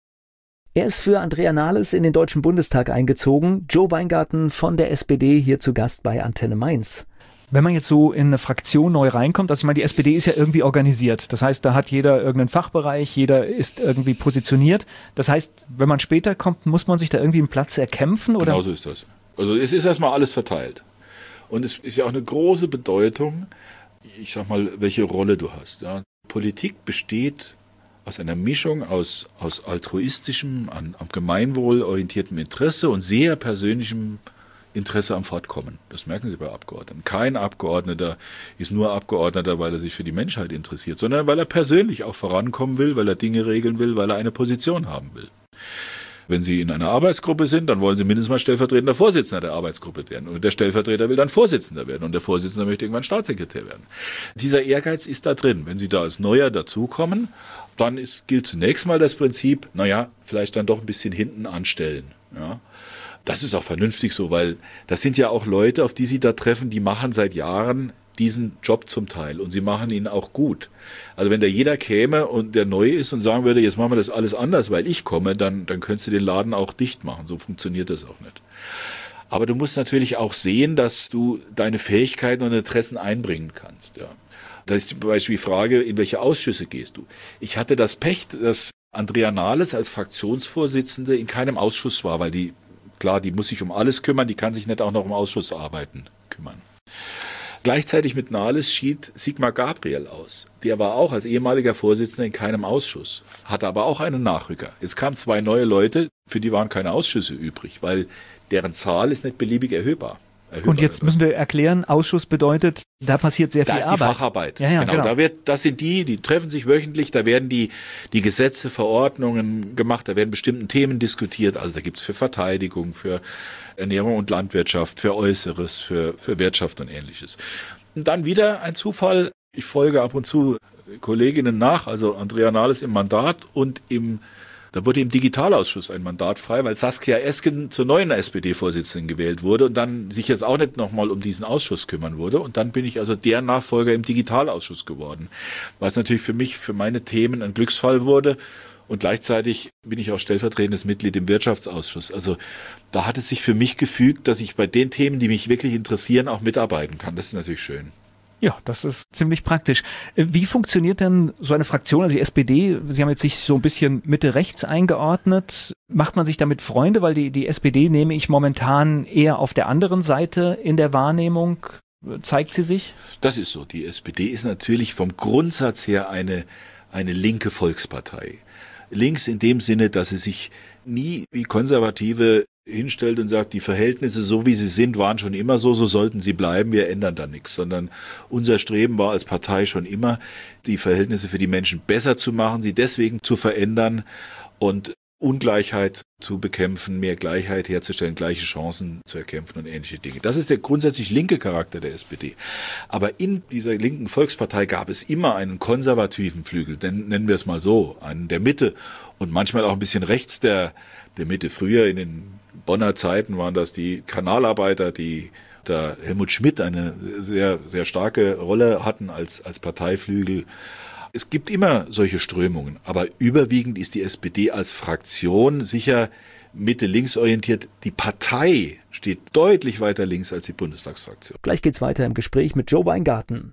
Er ist für Andrea Nahles in den Deutschen Bundestag eingezogen. Joe Weingarten von der SPD hier zu Gast bei Antenne Mainz. Wenn man jetzt so in eine Fraktion neu reinkommt, also ich meine, die SPD ist ja irgendwie organisiert. Das heißt, da hat jeder irgendeinen Fachbereich, jeder ist irgendwie positioniert. Das heißt, wenn man später kommt, muss man sich da irgendwie einen Platz erkämpfen, oder? Genau so ist das. Also es ist erstmal alles verteilt. Und es ist ja auch eine große Bedeutung, ich sag mal, welche Rolle du hast. Ja. Politik besteht aus einer Mischung aus altruistischem, am Gemeinwohl orientiertem Interesse und sehr persönlichem Interesse am Fortkommen. Das merken Sie bei Abgeordneten. Kein Abgeordneter ist nur Abgeordneter, weil er sich für die Menschheit interessiert, sondern weil er persönlich auch vorankommen will, weil er Dinge regeln will, weil er eine Position haben will. Wenn Sie in einer Arbeitsgruppe sind, dann wollen Sie mindestens mal stellvertretender Vorsitzender der Arbeitsgruppe werden. Und der Stellvertreter will dann Vorsitzender werden. Und der Vorsitzende möchte irgendwann Staatssekretär werden. Dieser Ehrgeiz ist da drin. Wenn Sie da als Neuer dazukommen, dann gilt zunächst mal das Prinzip, vielleicht dann doch ein bisschen hinten anstellen. Ja. Das ist auch vernünftig so, weil das sind ja auch Leute, auf die Sie da treffen, die machen seit Jahren diesen Job zum Teil und sie machen ihn auch gut. Also wenn da jeder käme und der neu ist und sagen würde, jetzt machen wir das alles anders, weil ich komme, dann könntest du den Laden auch dicht machen. So funktioniert das auch nicht. Aber du musst natürlich auch sehen, dass du deine Fähigkeiten und Interessen einbringen kannst. Ja. Da ist zum Beispiel die Frage, in welche Ausschüsse gehst du? Ich hatte das Pech, dass Andrea Nahles als Fraktionsvorsitzende in keinem Ausschuss war, weil die muss sich um alles kümmern, die kann sich nicht auch noch um Ausschussarbeiten kümmern. Gleichzeitig mit Nahles schied Sigmar Gabriel aus. Der war auch als ehemaliger Vorsitzender in keinem Ausschuss, hatte aber auch einen Nachrücker. Jetzt kamen 2 neue Leute, für die waren keine Ausschüsse übrig, weil deren Zahl ist nicht beliebig erhöhbar. Und jetzt müssen wir erklären, Ausschuss bedeutet, da passiert sehr viel Arbeit. Da ist die Facharbeit. Ja, genau. Das sind die treffen sich wöchentlich, da werden die Gesetze, Verordnungen gemacht, da werden bestimmte Themen diskutiert. Also da gibt's für Verteidigung, für Ernährung und Landwirtschaft, für Äußeres, für Wirtschaft und Ähnliches. Und dann wieder ein Zufall, ich folge ab und zu Kolleginnen nach, also Andrea Nahles im Mandat und da wurde im Digitalausschuss ein Mandat frei, weil Saskia Esken zur neuen SPD-Vorsitzenden gewählt wurde und dann sich jetzt auch nicht nochmal um diesen Ausschuss kümmern wurde. Und dann bin ich also der Nachfolger im Digitalausschuss geworden, was natürlich für meine Themen ein Glücksfall wurde. Und gleichzeitig bin ich auch stellvertretendes Mitglied im Wirtschaftsausschuss. Also da hat es sich für mich gefügt, dass ich bei den Themen, die mich wirklich interessieren, auch mitarbeiten kann. Das ist natürlich schön. Ja, das ist ziemlich praktisch. Wie funktioniert denn so eine Fraktion, also die SPD, Sie haben jetzt sich so ein bisschen Mitte-rechts eingeordnet. Macht man sich damit Freunde? Weil die SPD nehme ich momentan eher auf der anderen Seite in der Wahrnehmung. Zeigt sie sich? Das ist so. Die SPD ist natürlich vom Grundsatz her eine linke Volkspartei. Links in dem Sinne, dass sie sich nie wie Konservative hinstellt und sagt, die Verhältnisse, so wie sie sind, waren schon immer so sollten sie bleiben, wir ändern da nichts, sondern unser Streben war als Partei schon immer, die Verhältnisse für die Menschen besser zu machen, sie deswegen zu verändern und Ungleichheit zu bekämpfen, mehr Gleichheit herzustellen, gleiche Chancen zu erkämpfen und ähnliche Dinge. Das ist der grundsätzlich linke Charakter der SPD. Aber in dieser linken Volkspartei gab es immer einen konservativen Flügel, nennen wir es mal so, einen der Mitte und manchmal auch ein bisschen rechts der Mitte. Früher in den Bonner Zeiten waren das die Kanalarbeiter, die da Helmut Schmidt eine sehr, sehr starke Rolle hatten als Parteiflügel. Es gibt immer solche Strömungen, aber überwiegend ist die SPD als Fraktion sicher Mitte-links orientiert. Die Partei steht deutlich weiter links als die Bundestagsfraktion. Gleich geht's weiter im Gespräch mit Joe Weingarten.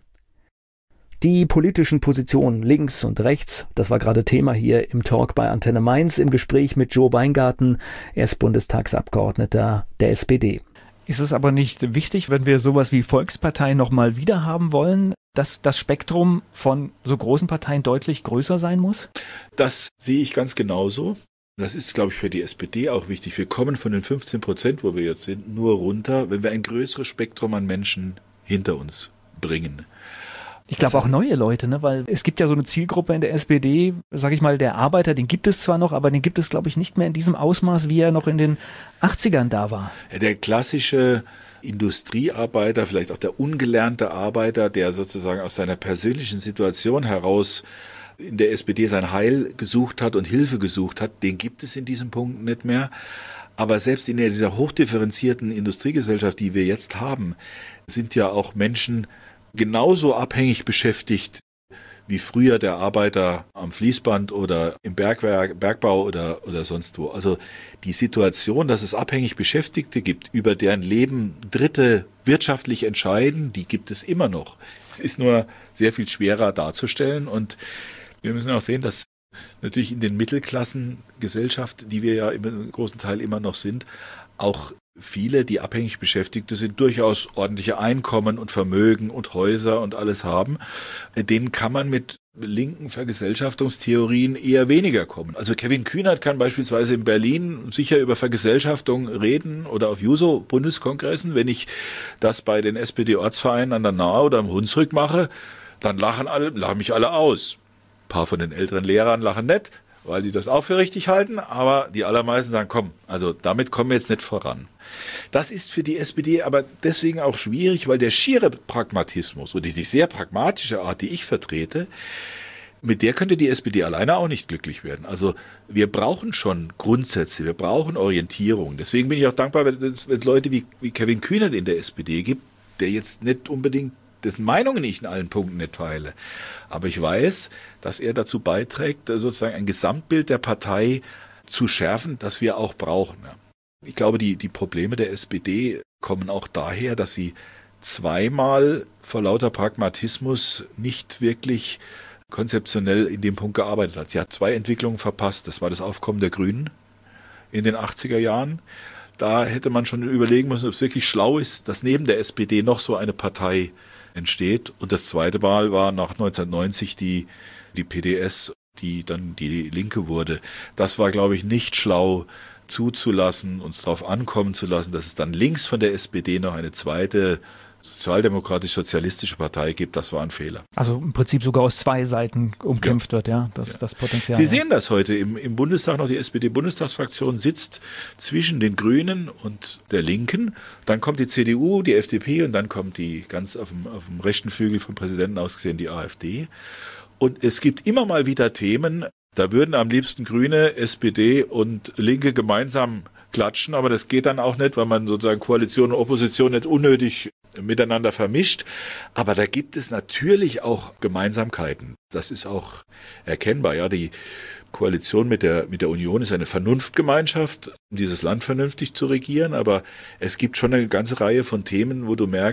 Die politischen Positionen links und rechts, das war gerade Thema hier im Talk bei Antenne Mainz im Gespräch mit Joe Weingarten. Er ist Bundestagsabgeordneter der SPD. Ist es aber nicht wichtig, wenn wir sowas wie Volkspartei nochmal wieder haben wollen, dass das Spektrum von so großen Parteien deutlich größer sein muss? Das sehe ich ganz genauso. Das ist, glaube ich, für die SPD auch wichtig. Wir kommen von den 15%, wo wir jetzt sind, nur runter, wenn wir ein größeres Spektrum an Menschen hinter uns bringen. Ich glaube auch neue Leute, ne? Weil es gibt ja so eine Zielgruppe in der SPD, sage ich mal, der Arbeiter, den gibt es zwar noch, aber den gibt es, glaube ich, nicht mehr in diesem Ausmaß, wie er noch in den 80ern da war. Ja, der klassische Industriearbeiter, vielleicht auch der ungelernte Arbeiter, der sozusagen aus seiner persönlichen Situation heraus in der SPD sein Heil gesucht hat und Hilfe gesucht hat, den gibt es in diesem Punkt nicht mehr. Aber selbst in dieser hochdifferenzierten Industriegesellschaft, die wir jetzt haben, sind ja auch Menschen genauso abhängig beschäftigt wie früher der Arbeiter am Fließband oder im Bergbau oder sonst wo. Also die Situation, dass es abhängig Beschäftigte gibt, über deren Leben Dritte wirtschaftlich entscheiden, die gibt es immer noch. Es ist nur sehr viel schwerer darzustellen und wir müssen auch sehen, dass natürlich in den Mittelklassengesellschaften, die wir ja im großen Teil immer noch sind, auch viele, die abhängig Beschäftigte sind, durchaus ordentliche Einkommen und Vermögen und Häuser und alles haben. Denen kann man mit linken Vergesellschaftungstheorien eher weniger kommen. Also Kevin Kühnert kann beispielsweise in Berlin sicher über Vergesellschaftung reden oder auf Juso-Bundeskongressen. Wenn ich das bei den SPD-Ortsvereinen an der Nahe oder am Hunsrück mache, dann lachen mich alle aus. Ein paar von den älteren Lehrern lachen nicht, weil die das auch für richtig halten, aber die allermeisten sagen, komm, also damit kommen wir jetzt nicht voran. Das ist für die SPD aber deswegen auch schwierig, weil der schiere Pragmatismus oder die sehr pragmatische Art, die ich vertrete, mit der könnte die SPD alleine auch nicht glücklich werden. Also wir brauchen schon Grundsätze, wir brauchen Orientierung. Deswegen bin ich auch dankbar, wenn es Leute wie Kevin Kühnert in der SPD gibt, der jetzt nicht unbedingt dessen Meinungen ich in allen Punkten nicht teile. Aber ich weiß, dass er dazu beiträgt, sozusagen ein Gesamtbild der Partei zu schärfen, das wir auch brauchen. Ich glaube, die Probleme der SPD kommen auch daher, dass sie zweimal vor lauter Pragmatismus nicht wirklich konzeptionell in dem Punkt gearbeitet hat. Sie hat 2 Entwicklungen verpasst. Das war das Aufkommen der Grünen in den 80er Jahren. Da hätte man schon überlegen müssen, ob es wirklich schlau ist, dass neben der SPD noch so eine Partei entsteht. Und das zweite Mal war nach 1990 die PDS, die dann die Linke wurde. Das war, glaube ich, nicht schlau zuzulassen, uns darauf ankommen zu lassen, dass es dann links von der SPD noch eine zweite sozialdemokratisch-sozialistische Partei gibt. Das war ein Fehler. Also im Prinzip sogar aus 2 Seiten umkämpft wird, das Potenzial. Sie sehen das heute im Bundestag noch. Die SPD-Bundestagsfraktion sitzt zwischen den Grünen und der Linken. Dann kommt die CDU, die FDP und dann kommt die ganz auf dem rechten Flügel vom Präsidenten aus gesehen die AfD. Und es gibt immer mal wieder Themen, da würden am liebsten Grüne, SPD und Linke gemeinsam klatschen, aber das geht dann auch nicht, weil man sozusagen Koalition und Opposition nicht unnötig miteinander vermischt. Aber da gibt es natürlich auch Gemeinsamkeiten. Das ist auch erkennbar. Ja, die Koalition mit der Union ist eine Vernunftgemeinschaft, um dieses Land vernünftig zu regieren. Aber es gibt schon eine ganze Reihe von Themen, wo du merkst,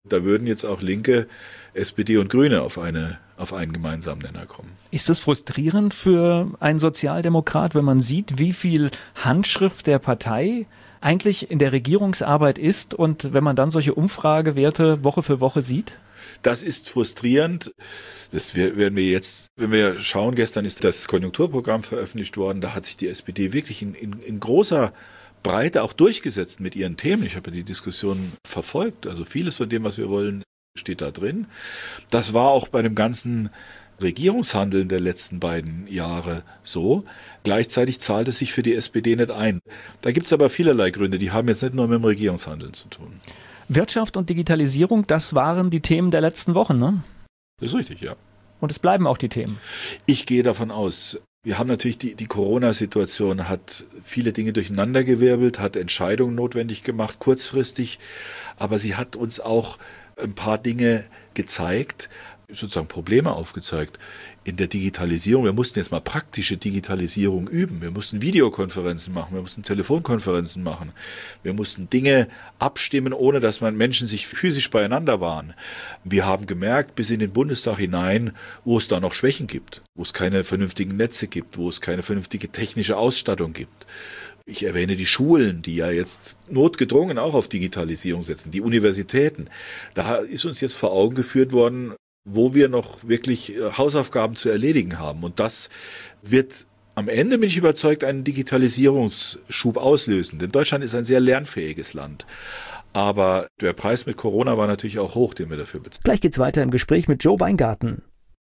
Da würden jetzt auch Linke, SPD und Grüne auf einen gemeinsamen Nenner kommen. Ist das frustrierend für einen Sozialdemokrat, wenn man sieht, wie viel Handschrift der Partei eigentlich in der Regierungsarbeit ist und wenn man dann solche Umfragewerte Woche für Woche sieht? Das ist frustrierend. Das werden wir jetzt, wenn wir schauen, gestern ist das Konjunkturprogramm veröffentlicht worden, da hat sich die SPD wirklich in großer Breite auch durchgesetzt mit ihren Themen. Ich habe ja die Diskussion verfolgt. Also vieles von dem, was wir wollen, steht da drin. Das war auch bei dem ganzen Regierungshandeln der letzten beiden Jahre so. Gleichzeitig zahlt es sich für die SPD nicht ein. Da gibt es aber vielerlei Gründe. Die haben jetzt nicht nur mit dem Regierungshandeln zu tun. Wirtschaft und Digitalisierung, das waren die Themen der letzten Wochen, ne? Das ist richtig, ja. Und es bleiben auch die Themen. Ich gehe davon aus. Wir haben natürlich die Corona-Situation hat viele Dinge durcheinandergewirbelt, hat Entscheidungen notwendig gemacht, kurzfristig. Aber sie hat uns auch ein paar Dinge gezeigt, sozusagen Probleme aufgezeigt in der Digitalisierung. Wir mussten jetzt mal praktische Digitalisierung üben. Wir mussten Videokonferenzen machen, wir mussten Telefonkonferenzen machen. Wir mussten Dinge abstimmen, ohne dass Menschen sich physisch beieinander waren. Wir haben gemerkt, bis in den Bundestag hinein, wo es da noch Schwächen gibt, wo es keine vernünftigen Netze gibt, wo es keine vernünftige technische Ausstattung gibt. Ich erwähne die Schulen, die ja jetzt notgedrungen auch auf Digitalisierung setzen, die Universitäten. Da ist uns jetzt vor Augen geführt worden, wo wir noch wirklich Hausaufgaben zu erledigen haben. Und das wird am Ende, bin ich überzeugt, einen Digitalisierungsschub auslösen. Denn Deutschland ist ein sehr lernfähiges Land. Aber der Preis mit Corona war natürlich auch hoch, den wir dafür bezahlen. Gleich geht's weiter im Gespräch mit Joe Weingarten.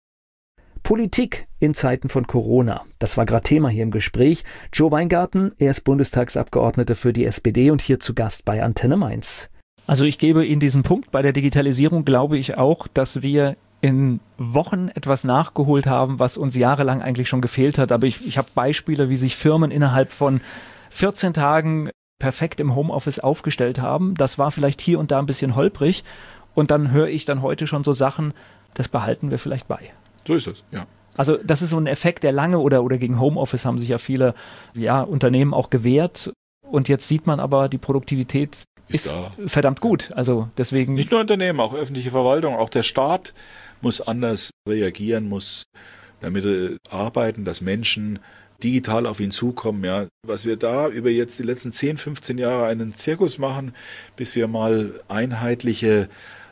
Politik in Zeiten von Corona. Das war gerade Thema hier im Gespräch. Joe Weingarten, er ist Bundestagsabgeordneter für die SPD und hier zu Gast bei Antenne Mainz. Also ich gebe Ihnen diesen Punkt. Bei der Digitalisierung glaube ich auch, dass wir in Wochen etwas nachgeholt haben, was uns jahrelang eigentlich schon gefehlt hat. Aber ich habe Beispiele, wie sich Firmen innerhalb von 14 Tagen perfekt im Homeoffice aufgestellt haben. Das war vielleicht hier und da ein bisschen holprig. Und dann höre ich dann heute schon so Sachen, das behalten wir vielleicht bei. So ist es, ja. Also das ist so ein Effekt, der lange oder gegen Homeoffice haben sich ja viele Unternehmen auch gewehrt. Und jetzt sieht man aber, die Produktivität ist verdammt gut. Also deswegen. Nicht nur Unternehmen, auch öffentliche Verwaltung, auch der Staat muss anders reagieren, muss damit arbeiten, dass Menschen digital auf ihn zukommen. Ja. Was wir da über jetzt die letzten 10, 15 Jahre einen Zirkus machen, bis wir mal einheitliche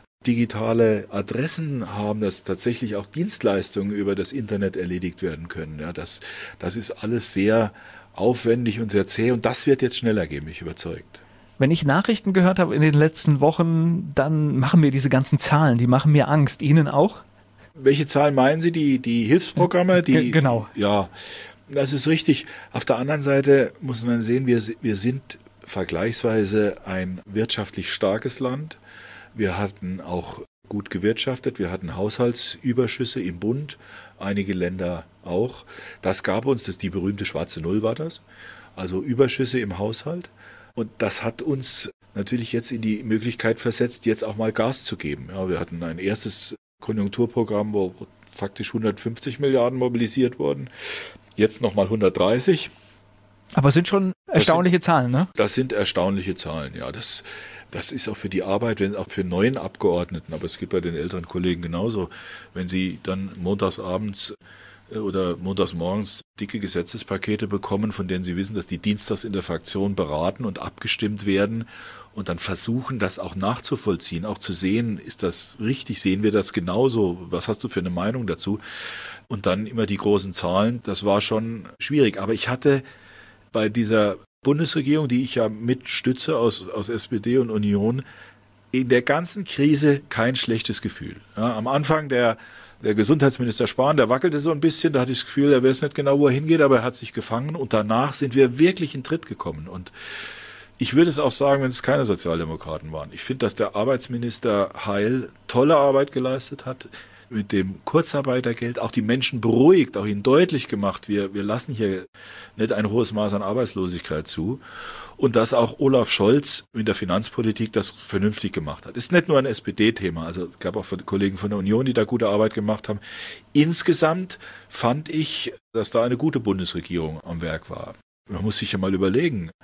digitale Adressen haben, dass tatsächlich auch Dienstleistungen über das Internet erledigt werden können. Ja, das ist alles sehr aufwendig und sehr zäh und das wird jetzt schneller gehen, bin ich überzeugt. Wenn ich Nachrichten gehört habe in den letzten Wochen, dann machen mir diese ganzen Zahlen, die machen mir Angst. Ihnen auch? Welche Zahlen meinen Sie? Die Hilfsprogramme? Genau. Ja, das ist richtig. Auf der anderen Seite muss man sehen, wir sind vergleichsweise ein wirtschaftlich starkes Land. Wir hatten auch gut gewirtschaftet, wir hatten Haushaltsüberschüsse im Bund, einige Länder auch. Das gab uns, die berühmte schwarze Null war das, also Überschüsse im Haushalt. Und das hat uns natürlich jetzt in die Möglichkeit versetzt, jetzt auch mal Gas zu geben. Ja, wir hatten ein erstes Konjunkturprogramm, wo faktisch 150 Milliarden mobilisiert wurden, jetzt nochmal 130. Aber es sind schon erstaunliche Zahlen, ne? Das sind erstaunliche Zahlen, ja. Das ist auch für die Arbeit, wenn auch für neuen Abgeordneten, aber es gibt bei den älteren Kollegen genauso, wenn sie dann montagsabends oder montagsmorgens dicke Gesetzespakete bekommen, von denen sie wissen, dass die dienstags in der Fraktion beraten und abgestimmt werden und dann versuchen, das auch nachzuvollziehen, auch zu sehen, ist das richtig, sehen wir das genauso, was hast du für eine Meinung dazu? Und dann immer die großen Zahlen, das war schon schwierig. Aber ich hatte bei dieser Bundesregierung, die ich ja mitstütze aus SPD und Union, in der ganzen Krise kein schlechtes Gefühl. Ja, am Anfang der Gesundheitsminister Spahn, der wackelte so ein bisschen, da hatte ich das Gefühl, er weiß nicht genau, wo er hingeht, aber er hat sich gefangen und danach sind wir wirklich in Tritt gekommen. Und ich würde es auch sagen, wenn es keine Sozialdemokraten waren. Ich finde, dass der Arbeitsminister Heil tolle Arbeit geleistet hat, mit dem Kurzarbeitergeld auch die Menschen beruhigt, auch ihnen deutlich gemacht, wir lassen hier nicht ein hohes Maß an Arbeitslosigkeit zu. Und dass auch Olaf Scholz in der Finanzpolitik das vernünftig gemacht hat. Ist nicht nur ein SPD-Thema, also es gab auch Kollegen von der Union, die da gute Arbeit gemacht haben. Insgesamt fand ich, dass da eine gute Bundesregierung am Werk war. Man muss sich ja mal überlegen,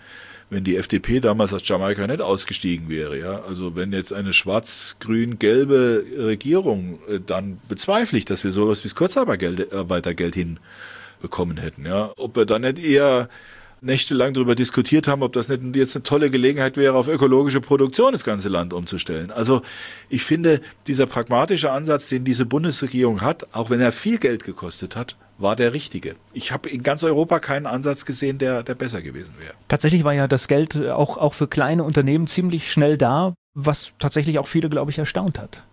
wenn die FDP damals aus Jamaika nicht ausgestiegen wäre. Ja? Also wenn jetzt eine schwarz-grün-gelbe Regierung, dann bezweifle ich, dass wir sowas wie das Kurzarbeitergeld hinbekommen hätten. Ja? Ob wir dann nicht eher nächtelang darüber diskutiert haben, ob das nicht jetzt eine tolle Gelegenheit wäre, auf ökologische Produktion das ganze Land umzustellen. Also ich finde, dieser pragmatische Ansatz, den diese Bundesregierung hat, auch wenn er viel Geld gekostet hat, war der richtige. Ich habe in ganz Europa keinen Ansatz gesehen, der besser gewesen wäre. Tatsächlich war ja das Geld auch für kleine Unternehmen ziemlich schnell da, was tatsächlich auch viele, glaube ich, erstaunt hat.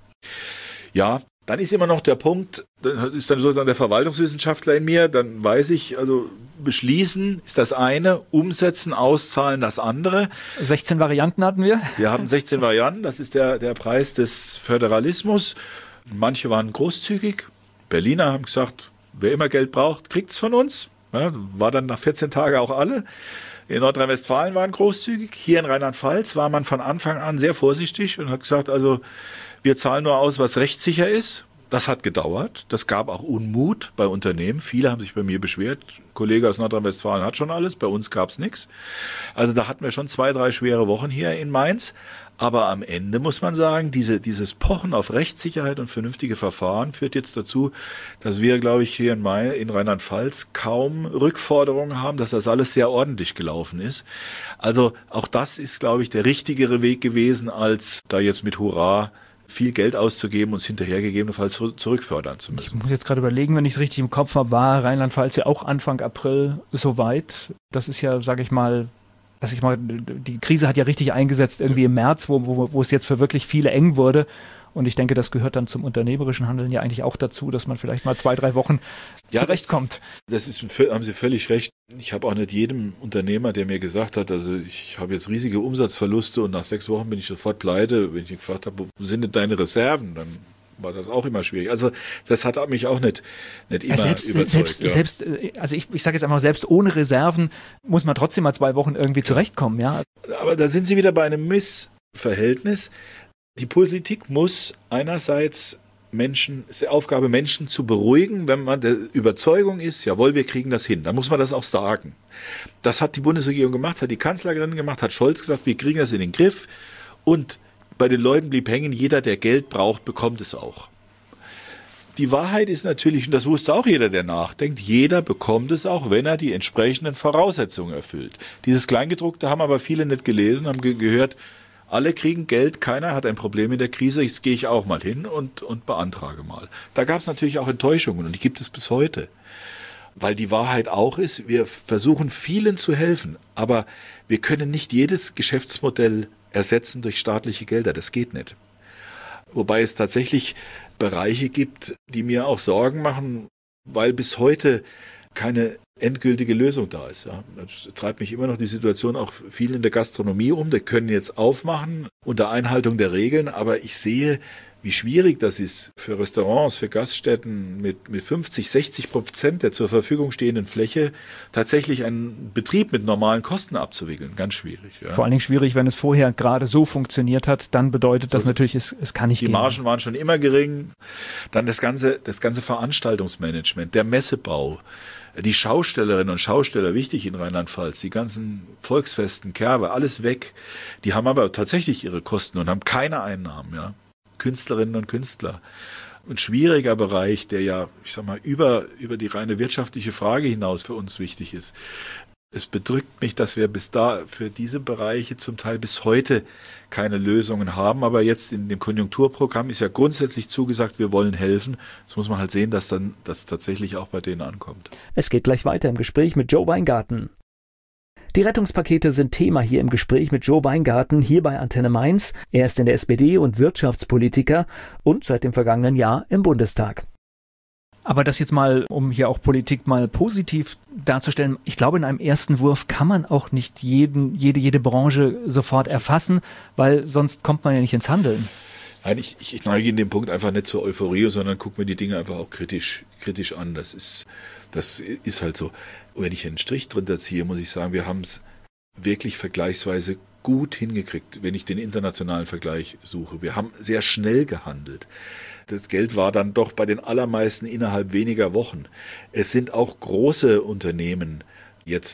Ja, dann ist immer noch der Punkt, das ist dann sozusagen der Verwaltungswissenschaftler in mir, dann weiß ich, also beschließen ist das eine, umsetzen, auszahlen das andere. 16 Varianten hatten wir. Wir haben 16 Varianten, das ist der Preis des Föderalismus. Manche waren großzügig. Berliner haben gesagt, wer immer Geld braucht, kriegt's von uns. Ja, war dann nach 14 Tagen auch alle. In Nordrhein-Westfalen waren großzügig. Hier in Rheinland-Pfalz war man von Anfang an sehr vorsichtig und hat gesagt, also wir zahlen nur aus, was rechtssicher ist. Das hat gedauert. Das gab auch Unmut bei Unternehmen. Viele haben sich bei mir beschwert. Ein Kollege aus Nordrhein-Westfalen hat schon alles. Bei uns gab es nichts. Also da hatten wir schon 2, 3 schwere Wochen hier in Mainz. Aber am Ende muss man sagen, dieses Pochen auf Rechtssicherheit und vernünftige Verfahren führt jetzt dazu, dass wir, glaube ich, hier in Rheinland-Pfalz kaum Rückforderungen haben, dass das alles sehr ordentlich gelaufen ist. Also auch das ist, glaube ich, der richtigere Weg gewesen, als da jetzt mit Hurra viel Geld auszugeben und es hinterher gegebenenfalls zurückfördern zu müssen. Ich muss jetzt gerade überlegen, wenn ich es richtig im Kopf habe, war Rheinland-Pfalz ja auch Anfang April soweit. Das ist ja, sage ich mal, die Krise hat ja richtig eingesetzt irgendwie im März, wo es jetzt für wirklich viele eng wurde. Und ich denke, das gehört dann zum unternehmerischen Handeln ja eigentlich auch dazu, dass man vielleicht mal 2, 3 Wochen zurechtkommt. Haben Sie völlig recht. Ich habe auch nicht jedem Unternehmer, der mir gesagt hat, also ich habe jetzt riesige Umsatzverluste und nach 6 Wochen bin ich sofort pleite. Wenn ich gefragt habe, wo sind denn deine Reserven, dann war das auch immer schwierig. Also das hat mich auch nicht immer überzeugt. Also ich sage jetzt einfach, selbst ohne Reserven muss man trotzdem mal 2 Wochen irgendwie zurechtkommen. Ja. Aber da sind Sie wieder bei einem Missverhältnis. Die Politik muss einerseits es ist die Aufgabe, Menschen zu beruhigen, wenn man der Überzeugung ist, jawohl, wir kriegen das hin. Dann muss man das auch sagen. Das hat die Bundesregierung gemacht, hat die Kanzlerin gemacht, hat Scholz gesagt, wir kriegen das in den Griff. Und bei den Leuten blieb hängen, jeder, der Geld braucht, bekommt es auch. Die Wahrheit ist natürlich, und das wusste auch jeder, der nachdenkt, jeder bekommt es auch, wenn er die entsprechenden Voraussetzungen erfüllt. Dieses Kleingedruckte haben aber viele nicht gelesen, haben gehört, alle kriegen Geld, keiner hat ein Problem in der Krise, jetzt gehe ich auch mal hin und beantrage mal. Da gab es natürlich auch Enttäuschungen und die gibt es bis heute. Weil die Wahrheit auch ist, wir versuchen vielen zu helfen, aber wir können nicht jedes Geschäftsmodell ersetzen durch staatliche Gelder, das geht nicht. Wobei es tatsächlich Bereiche gibt, die mir auch Sorgen machen, weil bis heute keine endgültige Lösung da ist. Ja. Das treibt mich immer noch die Situation auch viel in der Gastronomie um. Die können jetzt aufmachen unter Einhaltung der Regeln, aber ich sehe, wie schwierig das ist für Restaurants, für Gaststätten mit 50-60% der zur Verfügung stehenden Fläche tatsächlich einen Betrieb mit normalen Kosten abzuwickeln. Ganz schwierig. Ja. Vor allen Dingen schwierig, wenn es vorher gerade so funktioniert hat, dann bedeutet das natürlich, es kann nicht gehen. Die Margen waren schon immer gering. Dann das ganze Veranstaltungsmanagement, der Messebau, die Schaustellerinnen und Schausteller, wichtig in Rheinland-Pfalz, die ganzen Volksfesten, Kerwe, alles weg. Die haben aber tatsächlich ihre Kosten und haben keine Einnahmen, ja. Künstlerinnen und Künstler. Ein schwieriger Bereich, der ja, ich sag mal, über die reine wirtschaftliche Frage hinaus für uns wichtig ist. Es bedrückt mich, dass wir für diese Bereiche zum Teil bis heute keine Lösungen haben. Aber jetzt in dem Konjunkturprogramm ist ja grundsätzlich zugesagt, wir wollen helfen. Jetzt muss man halt sehen, dass dann das tatsächlich auch bei denen ankommt. Es geht gleich weiter im Gespräch mit Joe Weingarten. Die Rettungspakete sind Thema hier im Gespräch mit Joe Weingarten, hier bei Antenne Mainz. Er ist in der SPD und Wirtschaftspolitiker und seit dem vergangenen Jahr im Bundestag. Aber das jetzt mal, um hier auch Politik mal positiv darzustellen, ich glaube, in einem ersten Wurf kann man auch nicht jede Branche sofort erfassen, weil sonst kommt man ja nicht ins Handeln. Nein, ich neige in dem Punkt einfach nicht zur Euphorie, sondern gucke mir die Dinge einfach auch kritisch an. Das ist halt so. Und wenn ich einen Strich drunter ziehe, muss ich sagen, wir haben es wirklich vergleichsweise gut hingekriegt, wenn ich den internationalen Vergleich suche. Wir haben sehr schnell gehandelt. Das Geld war dann doch bei den allermeisten innerhalb weniger Wochen. Es sind auch große Unternehmen jetzt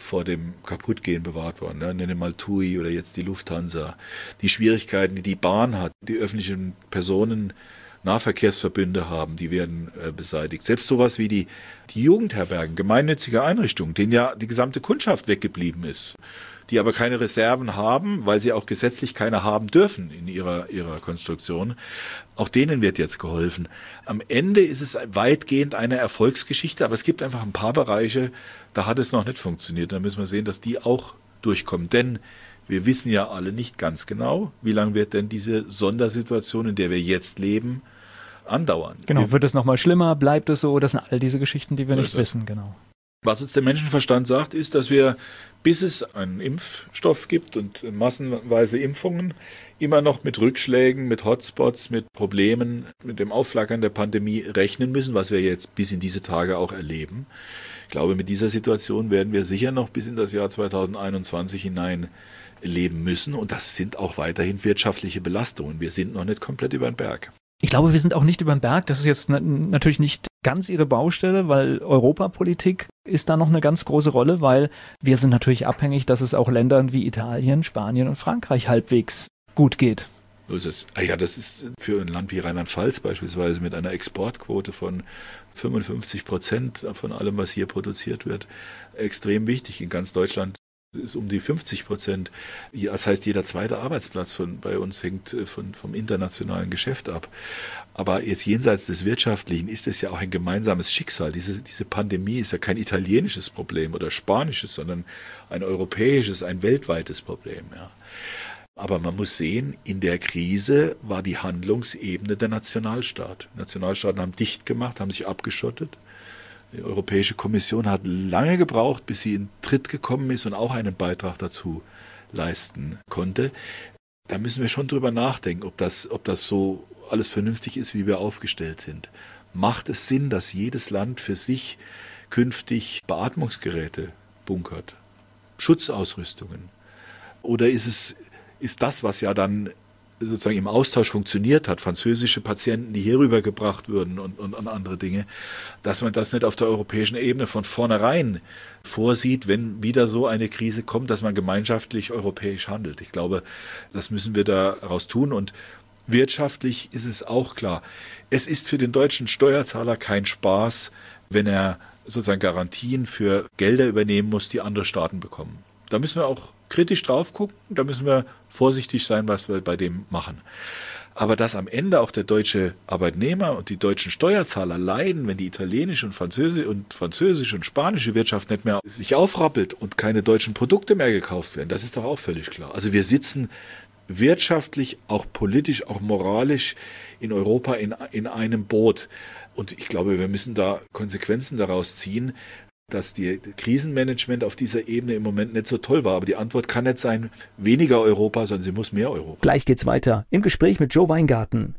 vor dem Kaputtgehen bewahrt worden. Ne? Nenne mal TUI oder jetzt die Lufthansa. Die Schwierigkeiten, die die Bahn hat, die öffentlichen Personennahverkehrsverbünde haben, die werden beseitigt. Selbst sowas wie die Jugendherbergen, gemeinnützige Einrichtungen, denen ja die gesamte Kundschaft weggeblieben ist, die aber keine Reserven haben, weil sie auch gesetzlich keine haben dürfen in ihrer Konstruktion. Auch denen wird jetzt geholfen. Am Ende ist es weitgehend eine Erfolgsgeschichte, aber es gibt einfach ein paar Bereiche, da hat es noch nicht funktioniert. Da müssen wir sehen, dass die auch durchkommen. Denn wir wissen ja alle nicht ganz genau, wie lange wird denn diese Sondersituation, in der wir jetzt leben, andauern. Genau, wird es nochmal schlimmer, bleibt es so? Das sind all diese Geschichten, die wir nicht wissen, genau. Was uns der Menschenverstand sagt, ist, dass wir, bis es einen Impfstoff gibt und massenweise Impfungen, immer noch mit Rückschlägen, mit Hotspots, mit Problemen, mit dem Aufflackern der Pandemie rechnen müssen, was wir jetzt bis in diese Tage auch erleben. Ich glaube, mit dieser Situation werden wir sicher noch bis in das Jahr 2021 hinein leben müssen. Und das sind auch weiterhin wirtschaftliche Belastungen. Wir sind noch nicht komplett über den Berg. Ich glaube, wir sind auch nicht über den Berg. Das ist jetzt natürlich nicht ganz Ihre Baustelle, weil Europapolitik ist da noch eine ganz große Rolle, weil wir sind natürlich abhängig, dass es auch Ländern wie Italien, Spanien und Frankreich halbwegs gut geht. So ist es. Ja, das ist für ein Land wie Rheinland-Pfalz beispielsweise mit einer Exportquote von 55% von allem, was hier produziert wird, extrem wichtig. In ganz Deutschland ist um die 50%. Das heißt, jeder zweite Arbeitsplatz bei uns hängt vom internationalen Geschäft ab. Aber jetzt jenseits des Wirtschaftlichen ist es ja auch ein gemeinsames Schicksal. Diese Pandemie ist ja kein italienisches Problem oder spanisches, sondern ein europäisches, ein weltweites Problem. Ja. Aber man muss sehen, in der Krise war die Handlungsebene der Nationalstaat. Die Nationalstaaten haben dicht gemacht, haben sich abgeschottet. Die Europäische Kommission hat lange gebraucht, bis sie in Tritt gekommen ist und auch einen Beitrag dazu leisten konnte. Da müssen wir schon drüber nachdenken, ob das so alles vernünftig ist, wie wir aufgestellt sind. Macht es Sinn, dass jedes Land für sich künftig Beatmungsgeräte bunkert, Schutzausrüstungen? Oder ist das, was ja dann sozusagen im Austausch funktioniert hat, französische Patienten, die hier rübergebracht würden und andere Dinge, dass man das nicht auf der europäischen Ebene von vornherein vorsieht, wenn wieder so eine Krise kommt, dass man gemeinschaftlich europäisch handelt. Ich glaube, das müssen wir daraus tun und wirtschaftlich ist es auch klar. Es ist für den deutschen Steuerzahler kein Spaß, wenn er sozusagen Garantien für Gelder übernehmen muss, die andere Staaten bekommen. Da müssen wir auch kritisch drauf gucken, da müssen wir vorsichtig sein, was wir bei dem machen. Aber dass am Ende auch der deutsche Arbeitnehmer und die deutschen Steuerzahler leiden, wenn die italienische und französische und spanische Wirtschaft nicht mehr sich aufrappelt und keine deutschen Produkte mehr gekauft werden, das ist doch auch völlig klar. Also wir sitzen wirtschaftlich, auch politisch, auch moralisch in Europa in einem Boot. Und ich glaube, wir müssen da Konsequenzen daraus ziehen, dass die Krisenmanagement auf dieser Ebene im Moment nicht so toll war. Aber die Antwort kann nicht sein, weniger Europa, sondern sie muss mehr Europa. Gleich geht's weiter im Gespräch mit Joe Weingarten.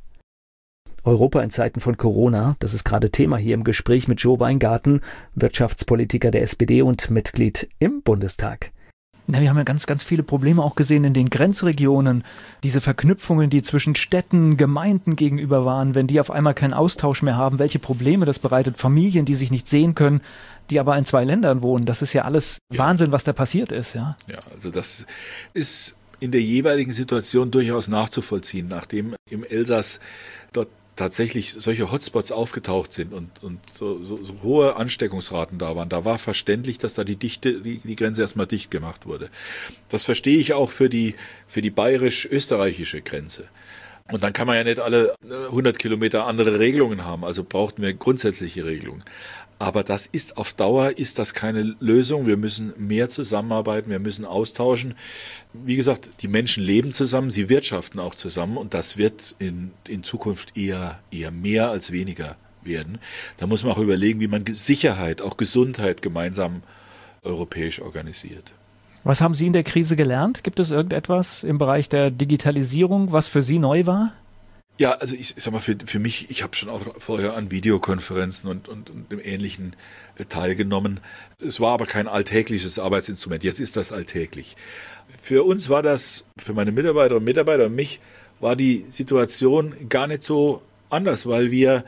Europa in Zeiten von Corona, das ist gerade Thema hier im Gespräch mit Joe Weingarten, Wirtschaftspolitiker der SPD und Mitglied im Bundestag. Na, wir haben ja ganz, ganz viele Probleme auch gesehen in den Grenzregionen. Diese Verknüpfungen, die zwischen Städten, Gemeinden gegenüber waren, wenn die auf einmal keinen Austausch mehr haben, welche Probleme das bereitet. Familien, die sich nicht sehen können, die aber in 2 Ländern wohnen. Das ist ja alles Wahnsinn, was da passiert ist. Ja, also das ist in der jeweiligen Situation durchaus nachzuvollziehen, nachdem im Elsass dort tatsächlich solche Hotspots aufgetaucht sind und so hohe Ansteckungsraten da waren. Da war verständlich, dass da die Grenze erstmal dicht gemacht wurde. Das verstehe ich auch für die bayerisch-österreichische Grenze. Und dann kann man ja nicht alle 100 Kilometer andere Regelungen haben, also brauchten wir grundsätzliche Regelungen. Aber das ist auf Dauer keine Lösung. Wir müssen mehr zusammenarbeiten, wir müssen austauschen. Wie gesagt, die Menschen leben zusammen, sie wirtschaften auch zusammen und das wird in Zukunft eher mehr als weniger werden. Da muss man auch überlegen, wie man Sicherheit, auch Gesundheit gemeinsam europäisch organisiert. Was haben Sie in der Krise gelernt? Gibt es irgendetwas im Bereich der Digitalisierung, was für Sie neu war? Ja, also ich sag mal, für mich, ich habe schon auch vorher an Videokonferenzen und dem Ähnlichen teilgenommen. Es war aber kein alltägliches Arbeitsinstrument. Jetzt ist das alltäglich. Für uns war das, für meine Mitarbeiterinnen und Mitarbeiter und mich, war die Situation gar nicht so anders, weil wir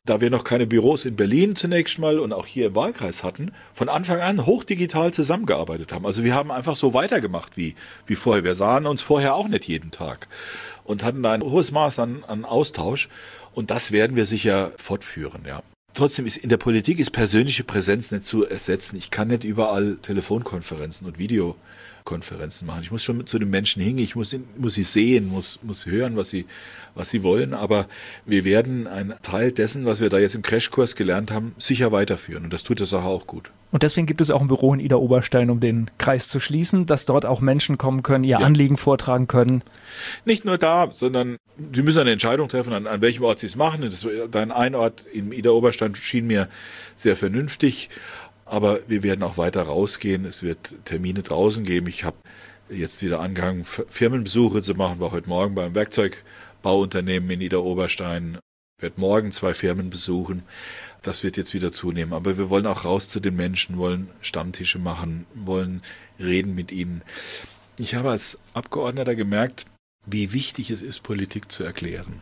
da wir noch keine Büros in Berlin zunächst mal und auch hier im Wahlkreis hatten, von Anfang an hochdigital zusammengearbeitet haben. Also wir haben einfach so weitergemacht wie vorher. Wir sahen uns vorher auch nicht jeden Tag und hatten da ein hohes Maß an Austausch. Und das werden wir sicher fortführen, ja. Trotzdem in der Politik ist persönliche Präsenz nicht zu ersetzen. Ich kann nicht überall Telefonkonferenzen und Videokonferenzen machen. Ich muss schon zu den Menschen hingehen, ich muss sie sehen, muss hören, was sie wollen. Aber wir werden einen Teil dessen, was wir da jetzt im Crashkurs gelernt haben, sicher weiterführen. Und das tut der Sache auch gut. Und deswegen gibt es auch ein Büro in Idar-Oberstein, um den Kreis zu schließen, dass dort auch Menschen kommen können, ihr Anliegen vortragen können. Nicht nur da, sondern Sie müssen eine Entscheidung treffen, an welchem Ort Sie es machen. Dein Ort im Idar-Oberstein schien mir sehr vernünftig, aber wir werden auch weiter rausgehen. Es wird Termine draußen geben. Ich habe jetzt wieder angefangen, Firmenbesuche zu machen, war heute Morgen beim Werkzeugbauunternehmen in Idar-Oberstein, werde morgen 2 Firmen besuchen. Das wird jetzt wieder zunehmen. Aber wir wollen auch raus zu den Menschen, wollen Stammtische machen, wollen reden mit ihnen. Ich habe als Abgeordneter gemerkt, wie wichtig es ist, Politik zu erklären.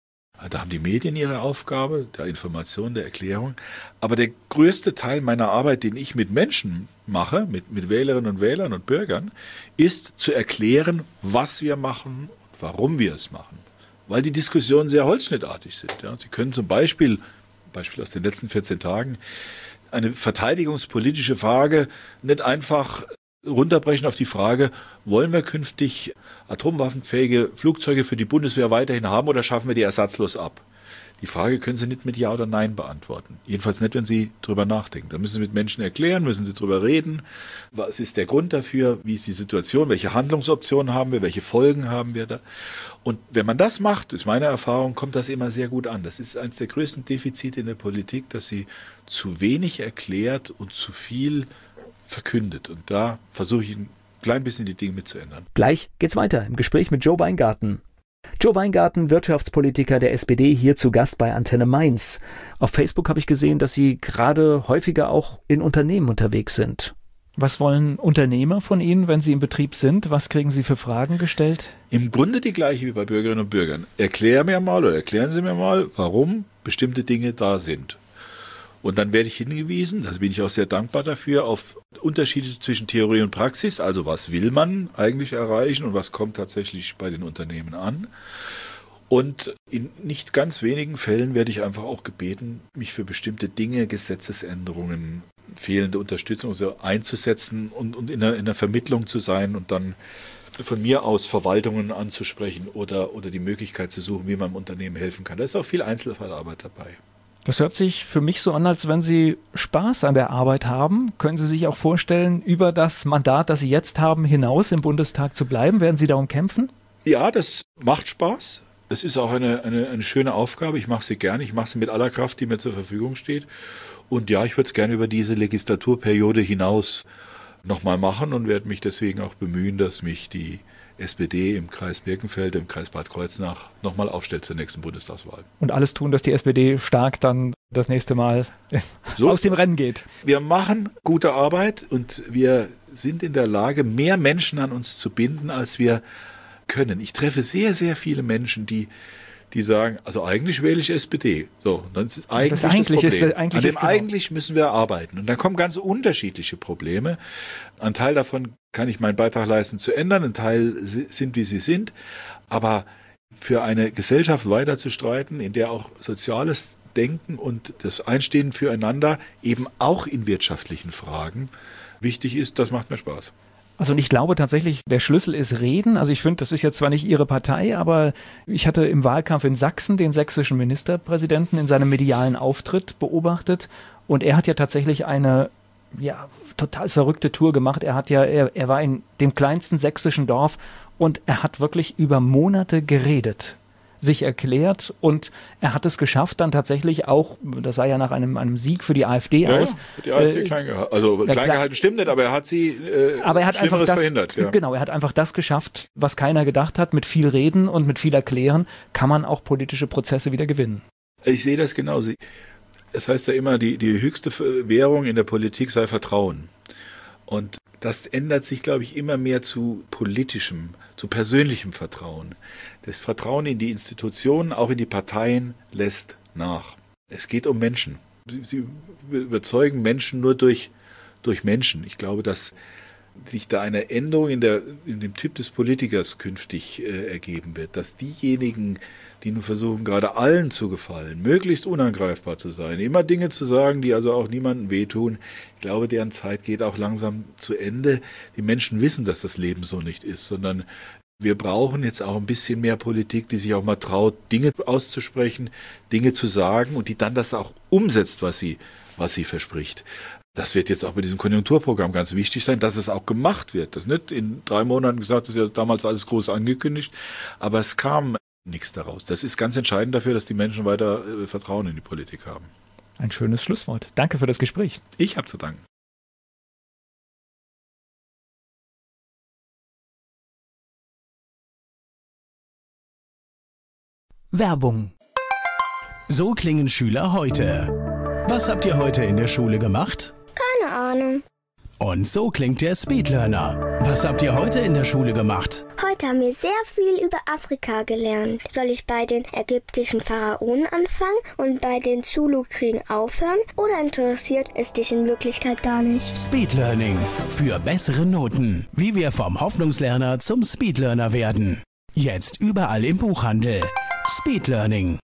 Da haben die Medien ihre Aufgabe, der Information, der Erklärung. Aber der größte Teil meiner Arbeit, den ich mit Menschen mache, mit Wählerinnen und Wählern und Bürgern, ist zu erklären, was wir machen und warum wir es machen. Weil die Diskussionen sehr holzschnittartig sind. Ja. Sie können zum Beispiel aus den letzten 14 Tagen, eine verteidigungspolitische Frage nicht einfach runterbrechen auf die Frage, wollen wir künftig atomwaffenfähige Flugzeuge für die Bundeswehr weiterhin haben oder schaffen wir die ersatzlos ab? Die Frage können Sie nicht mit Ja oder Nein beantworten. Jedenfalls nicht, wenn Sie drüber nachdenken. Da müssen Sie mit Menschen erklären, müssen Sie drüber reden. Was ist der Grund dafür? Wie ist die Situation? Welche Handlungsoptionen haben wir? Welche Folgen haben wir da? Und wenn man das macht, ist meine Erfahrung, kommt das immer sehr gut an. Das ist eines der größten Defizite in der Politik, dass sie zu wenig erklärt und zu viel verkündet. Und da versuche ich ein klein bisschen die Dinge mitzuändern. Gleich geht's weiter im Gespräch mit Joe Weingarten. Joe Weingarten, Wirtschaftspolitiker der SPD, hier zu Gast bei Antenne Mainz. Auf Facebook habe ich gesehen, dass Sie gerade häufiger auch in Unternehmen unterwegs sind. Was wollen Unternehmer von Ihnen, wenn Sie im Betrieb sind? Was kriegen Sie für Fragen gestellt? Im Grunde die gleiche wie bei Bürgerinnen und Bürgern. Erklären Sie mir mal, warum bestimmte Dinge da sind. Und dann werde ich hingewiesen, da bin ich auch sehr dankbar dafür, auf Unterschiede zwischen Theorie und Praxis. Also was will man eigentlich erreichen und was kommt tatsächlich bei den Unternehmen an. Und in nicht ganz wenigen Fällen werde ich einfach auch gebeten, mich für bestimmte Dinge, Gesetzesänderungen, fehlende Unterstützung so einzusetzen und in der Vermittlung zu sein und dann von mir aus Verwaltungen anzusprechen oder die Möglichkeit zu suchen, wie man im Unternehmen helfen kann. Da ist auch viel Einzelfallarbeit dabei. Das hört sich für mich so an, als wenn Sie Spaß an der Arbeit haben. Können Sie sich auch vorstellen, über das Mandat, das Sie jetzt haben, hinaus im Bundestag zu bleiben? Werden Sie darum kämpfen? Ja, das macht Spaß. Es ist auch eine schöne Aufgabe. Ich mache sie gerne. Ich mache sie mit aller Kraft, die mir zur Verfügung steht. Und ja, ich würde es gerne über diese Legislaturperiode hinaus nochmal machen und werde mich deswegen auch bemühen, dass mich die SPD im Kreis Birkenfeld, im Kreis Bad Kreuznach nochmal aufstellt zur nächsten Bundestagswahl. Und alles tun, dass die SPD stark dann das nächste Mal aus dem Rennen geht. Wir machen gute Arbeit und wir sind in der Lage, mehr Menschen an uns zu binden, als wir können. Ich treffe sehr, sehr viele Menschen, die sagen, also eigentlich wähle ich SPD. So, dann ist eigentlich das Problem. An dem eigentlich müssen wir arbeiten. Und dann kommen ganz unterschiedliche Probleme. Ein Teil davon kann ich meinen Beitrag leisten zu ändern, ein Teil sind, wie sie sind. Aber für eine Gesellschaft weiter zu streiten, in der auch soziales Denken und das Einstehen füreinander eben auch in wirtschaftlichen Fragen wichtig ist, das macht mir Spaß. Also und ich glaube tatsächlich, der Schlüssel ist Reden. Also ich finde, das ist jetzt zwar nicht Ihre Partei, aber ich hatte im Wahlkampf in Sachsen den sächsischen Ministerpräsidenten in seinem medialen Auftritt beobachtet und er hat ja tatsächlich eine total verrückte Tour gemacht. Er war in dem kleinsten sächsischen Dorf und er hat wirklich über Monate geredet, sich erklärt und er hat es geschafft, dann tatsächlich auch, das sah ja nach einem Sieg für die AfD aus. Ja, die AfD klein gehalten. Also klein gehalten stimmt nicht, aber er hat sie verhindert. Ja. Genau, er hat einfach das geschafft, was keiner gedacht hat. Mit viel Reden und mit viel Erklären kann man auch politische Prozesse wieder gewinnen. Ich sehe das genauso. Es heißt ja immer, die höchste Währung in der Politik sei Vertrauen. Und das ändert sich, glaube ich, immer mehr zu politischem, zu persönlichem Vertrauen. Das Vertrauen in die Institutionen, auch in die Parteien, lässt nach. Es geht um Menschen. Sie überzeugen Menschen nur durch Menschen. Ich glaube, dass sich da eine Änderung in dem Typ des Politikers künftig ergeben wird, dass diejenigen, die nun versuchen, gerade allen zu gefallen, möglichst unangreifbar zu sein, immer Dinge zu sagen, die also auch niemandem wehtun, ich glaube, deren Zeit geht auch langsam zu Ende. Die Menschen wissen, dass das Leben so nicht ist, sondern wir brauchen jetzt auch ein bisschen mehr Politik, die sich auch mal traut, Dinge auszusprechen, Dinge zu sagen und die dann das auch umsetzt, was sie verspricht. Das wird jetzt auch bei diesem Konjunkturprogramm ganz wichtig sein, dass es auch gemacht wird. Das ist nicht in 3 Monaten gesagt, das ist ja damals alles groß angekündigt, aber es kam nichts daraus. Das ist ganz entscheidend dafür, dass die Menschen weiter Vertrauen in die Politik haben. Ein schönes Schlusswort. Danke für das Gespräch. Ich habe zu danken. Werbung. So klingen Schüler heute. Was habt ihr heute in der Schule gemacht? Keine Ahnung. Und so klingt der Speedlearner. Was habt ihr heute in der Schule gemacht? Heute haben wir sehr viel über Afrika gelernt. Soll ich bei den ägyptischen Pharaonen anfangen und bei den Zulu-Kriegen aufhören? Oder interessiert es dich in Wirklichkeit gar nicht? Speedlearning. Für bessere Noten. Wie wir vom Hoffnungslerner zum Speedlearner werden. Jetzt überall im Buchhandel. Speedlearning.